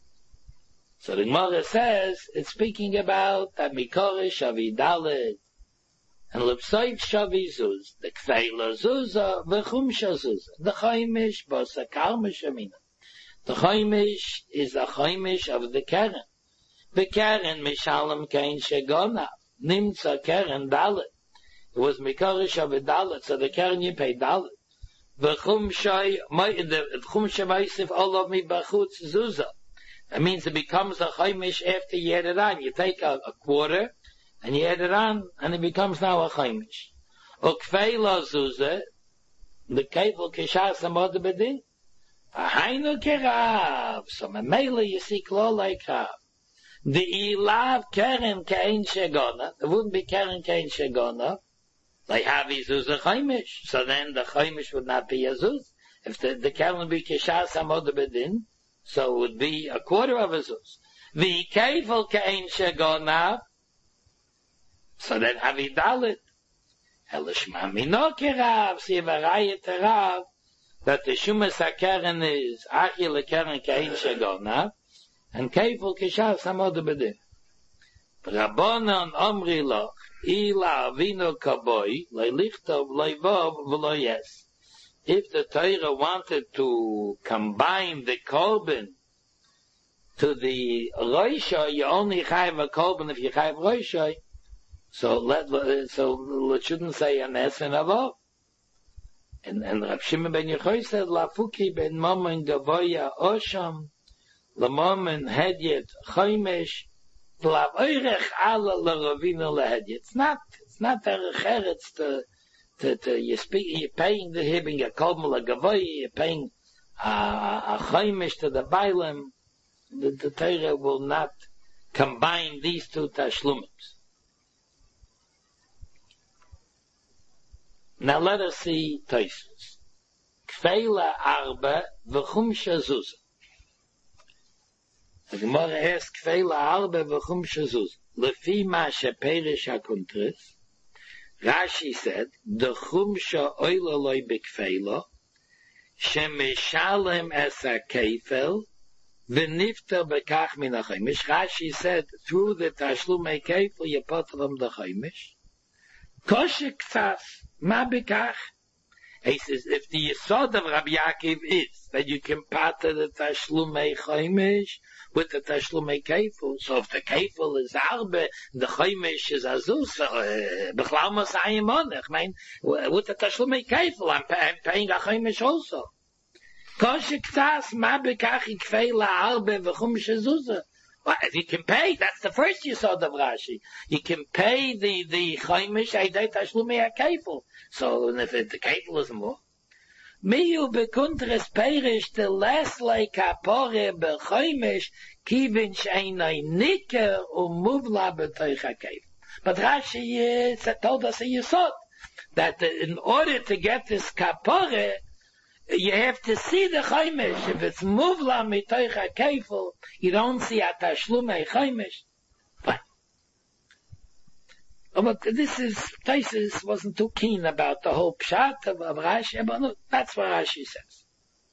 So the Gemara says, it's speaking about that Mikorish Shavi Dalet, and Lepsoiv Shavi Zuz, the Kfeila Zuzah, V'chumsha Zuzah, the chaimish, Bosa Karmish Amina. The chaimish is a chaimish of the Keren. The Keren, Mishalem Kain Shegona, Nimtza Keren Dalet. It was Mikorish Shavi Dalet, so the Keren you pay Dalet. The Chumshay, the Chumshay Maisif, all of me Bachutz Zuzah. That means it becomes a Chaimish after you add it on. You take a, a quarter, and you add it on, and it becomes now a Chaimish. Ukfeila Zuzah, the Kefil Kishas Amod Bedin. A Hainu Kerav, so Mamela you see Klol like Rav. The Ilav Keren Kain Shegona, there wouldn't be Keren Kain Shegona, like Havi Zuz a Chaimish. So then the Chaimish would not be a Zuz. If the, the Keren would be Kishas Amod Bedin, so it would be a quarter of a Zuz. The Kefil Kain Shegona, so then Havi Dalit. Elishma Mino Kerav, see if a Rayet Rav, that the Shumas HaKeren is Achil HaKeren Kain Shegona, and Kefil Kishas Amod Bedin. Rabbanon Omri Loch, Ila Avino Kaboy, Leilichtov, Leivov, V'loyes. If the Torah wanted to combine the Korban to the Roisha, you only have a Korban if you have Roisha. So let, so it shouldn't say an Es and Avov. And, and Rav Shimon ben Yochai said, Lafuki ben Momen Gavoya Osham, Lamomen Hedyet Chaimish, It's not, it's not Erech it's to, to, to, you speak, you're paying the Hibbing, a Kolmel, a Gavoy, you're paying a, a Chaimish to the Bailam. The, the Torah will not combine these two Tashlumim. Now let us see Tosfos. Kfeila Arba, V'chumsha Zuzah. The Gemara asks, Kfeila Arba v'chumsha Zuzah. lefi ma sheperish hakuntris. Rashi said, the chumsha oilaloi bekfeilo, shemeshalem es hakefel, v'nifter bekach min hachaimish. Rashi said, through the tashlumei kefel, you put them the chaimish. Kosher ktsas, ma bekach. He says, if the yesod of Rabbi Yaakov is that you can pater the tashlumei chaimish with the tashlumei kefil, so if the kefil is arbe, the chaimish is azus, b'chlal masayim onech. I mean, with the tashlumei kefil, I'm, I'm paying a chaimish also. Kosher ktas ma bekach ikfei la arbe v'chumish azuza. Well, if you can pay, that's the first yesod of Rashi. You can pay the the chaimish aydei tashlumei kefil. So, and if it, the kefil is more, miyu bekuntres perish the less like kapore bechaimish kivin sheinai niker umuvla betoich hakefil. But Rashi uh, told us a yesod that uh, in order to get this kapore, you have to see the chaimish. If it's muvla mitoich hakefil, you don't see a tashlumei chaimish. Fine. But this is, Taisus wasn't too keen about the whole pshat of, of Rashi, but no, that's what Rashi says.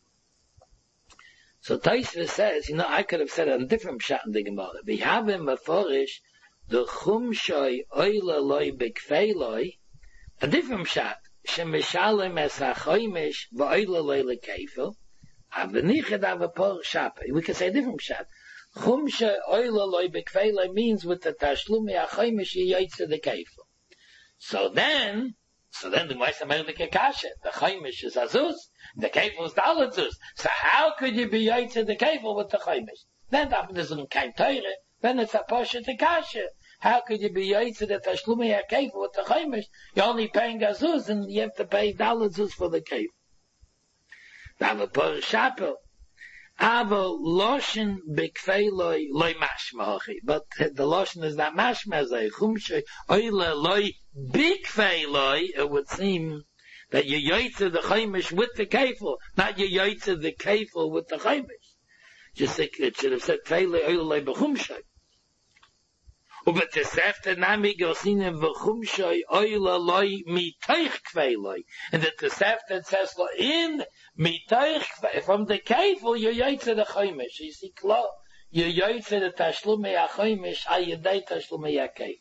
So Taisus says, you know, I could have said a different pshat in the Gemara. We have in Meforish, the chumshoi oila loi bekfeiloi, a different pshat, shemishalem es hachoimish v'oila loi lekefil, avenichad avapor shape. We could say a different pshat. Chumsha oila loy bekfeila means with the tashlumi achaimish yaitze the kefil. So then, so then the Moishe Merlik Kasha, the chaimish is azus, the kefil is dalazus. So how could you be yaitze the kefil with the chaimish? Then that doesn't kein teire. Then it's a pasha to kasha. How could you be yaitze the tashlumi kefil with the chaimish? You're only paying azus, and you have to pay dalazus for the kefil. Now the shapel. Avo loshen bekfei loy loy mashma, but the loshen is not mashma as a chumshe oile loy bekfei loy. It would seem that you yaitze the chaimish with the kefil, not you yaitze the kefil with the chaimish. Just like it should have said kfei loy oile loy bechumshe. But the sefter nami gosinem v'chumshe oile loy mitoich kfei loy, and that the sefter says in mitoich from the kefil you yaitze the chaimish. You see, klar, you yaitze the tashlumei chaimish ayedei tashlumei kefil.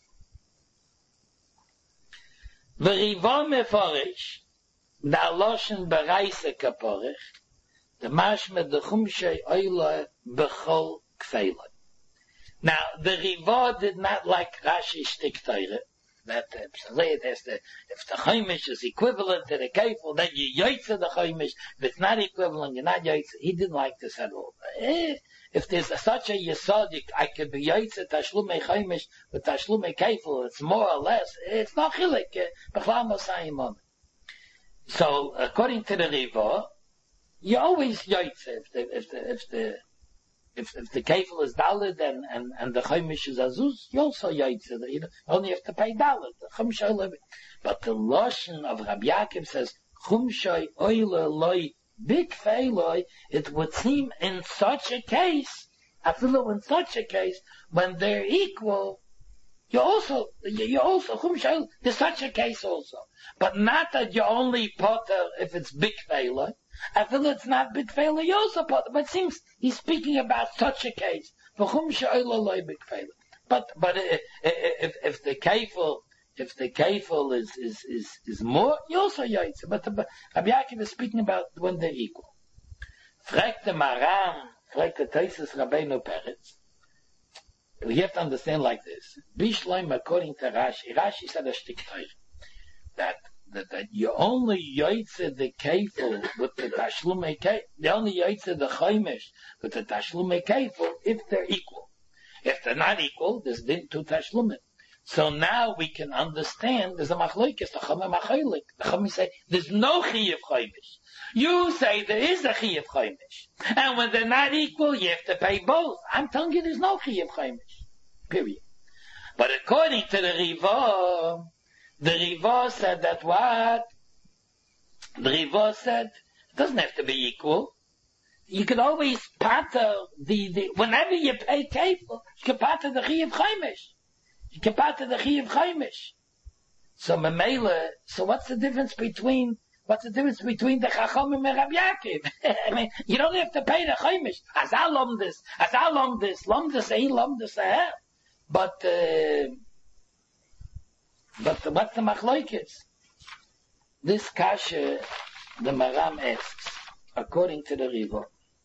V'riva meforish the aloshen bereise kaporich the mashme the chumshe oile bechol kfei loy. Now, the Riva did not like Rashi shtik teire. That, uh, it has to, if the chaimish is equivalent to the kefil, then you yaitze the chaimish. If it's not equivalent, you're not yaitze. He didn't like this at all. Eh, if there's a, such a yesod, I could be yaitze tashlumei chaimish with tashlumei kefil, it's more or less, it's not chilik, b'chlal masayim on. So, according to the Riva, you always yaitze if the, if the, if the, If, if the kefil is dalid and, and, and the chaimish is azuz, you also yaitze. You only have to pay dalid. But the lashon of Rabbi Yaakov says, chumshay oile loy bikfei loy, it would seem in such a case, afilo in such a case, when they're equal, you also, you, you also, chumshay, there's such a case also. But not that you only potter if it's bikfei loy. I feel it's not big failure, you also put, but it seems he's speaking about such a case. But but but if if the kefil if the kefil is is is is more, you also yaitze. But Rabbi Yaakov is speaking about when they're equal. Fragt the Maran, fragt the Taisus Rabbeinu Peretz. We have to understand like this. Bishleim, according to Rashi, Rashi said a shtik teir that. That, that you only yaitze the kefil with the tashlumei kefil, you only yaitze the chaimish with the tashlumei kefil if they're equal. If they're not equal, there's din to tashlumei. So now we can understand there's a machlokes, the chama macholik. The chama say there's no chiyuv chaimish. You say there is a chiyuv chaimish, and when they're not equal, you have to pay both. I'm telling you, there's no chiyuv chaimish. Period. But according to the Riva, the Riva said that what? The Riva said it doesn't have to be equal. You can always pater the, the whenever you pay kefil, you can pater the chiyuv chaimish. you can part of the Chiyuv Chaimish. So Memela, so what's the difference between, what's the difference between the Chachamim and Rabbi Yaakov? I mean, you don't have to pay the Chaimish. As I lom this, as I lom this, lom this, ain't lom this, I But, uh, but what's the Machloikis? This Kasha, the Maram asks, according to the Rivo.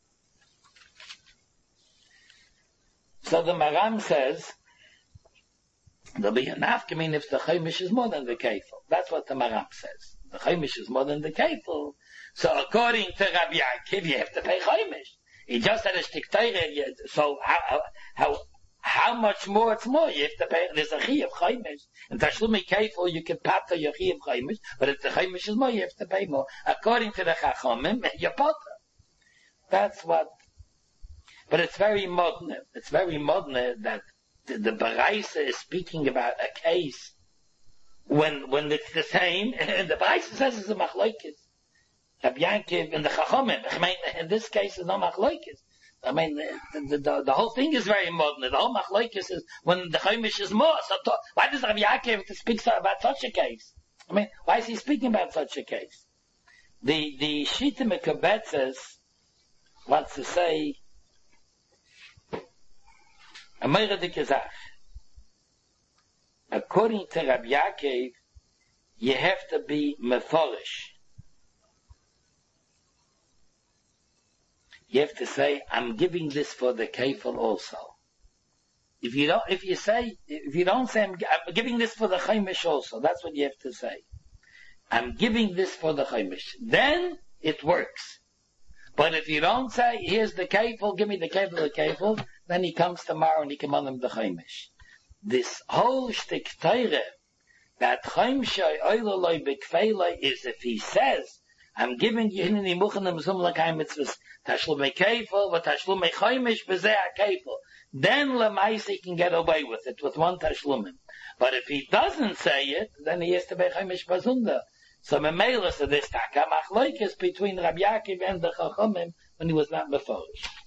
So the Maram says, there'll be enough, I mean, if the Chaimish is more than the Kefil. That's what the Maram says. The Chaimish is more than the Kefil. So according to Rabbi Yaakov, you have to pay Chaimish. He just had a shtik Torah, so how, how, how much more it's more? You have to pay, there's a Chiyuv Chaimish. And Tashlumi Kefil, you can pata your Chiyuv Chaimish, but if the Chaimish is more, you have to pay more. According to the Chachamim, you pata. That's what, but it's very modern. It's very modern that the, the Baraisa is speaking about a case when when it's the same, and the Baraisa says it's a Machlokes. Rabbi Yaakov and the Chachamim. I mean, in this case, it's no Machlokes. I mean, the, the, the whole thing is very modern. The whole Machlokes is when the Chaimish is more. So to, why does Rabbi Yaakov speak so about such a case? I mean, why is he speaking about such a case? The the Shita Mekabetzes wants to say a Meira de Kezach. According to Rabbi Yaakov, you have to be methodish. You have to say, I'm giving this for the kefil also. If you don't, if you say, if you don't say, I'm, I'm giving this for the chaimish also, that's what you have to say. I'm giving this for the chaimish. Then it works. But if you don't say, here's the kefil, give me the kefil, the kefil, then he comes tomorrow and he can on him the chaimish. This whole shtik Torah, that chaimshay oilaloi bekveiloi, is if he says, I'm giving you hinni muchanim zum l'kayim mitzvahs tashlumei kefil, but tashlumei chaimish b'zeh kefil. Then lemaisa he can get away with it with one tashlumim. But if he doesn't say it, then he has to be chaimish bazunda. So memela said this taka machlokes between Rabbi Yaakov and the Chachamim when he was not meforish.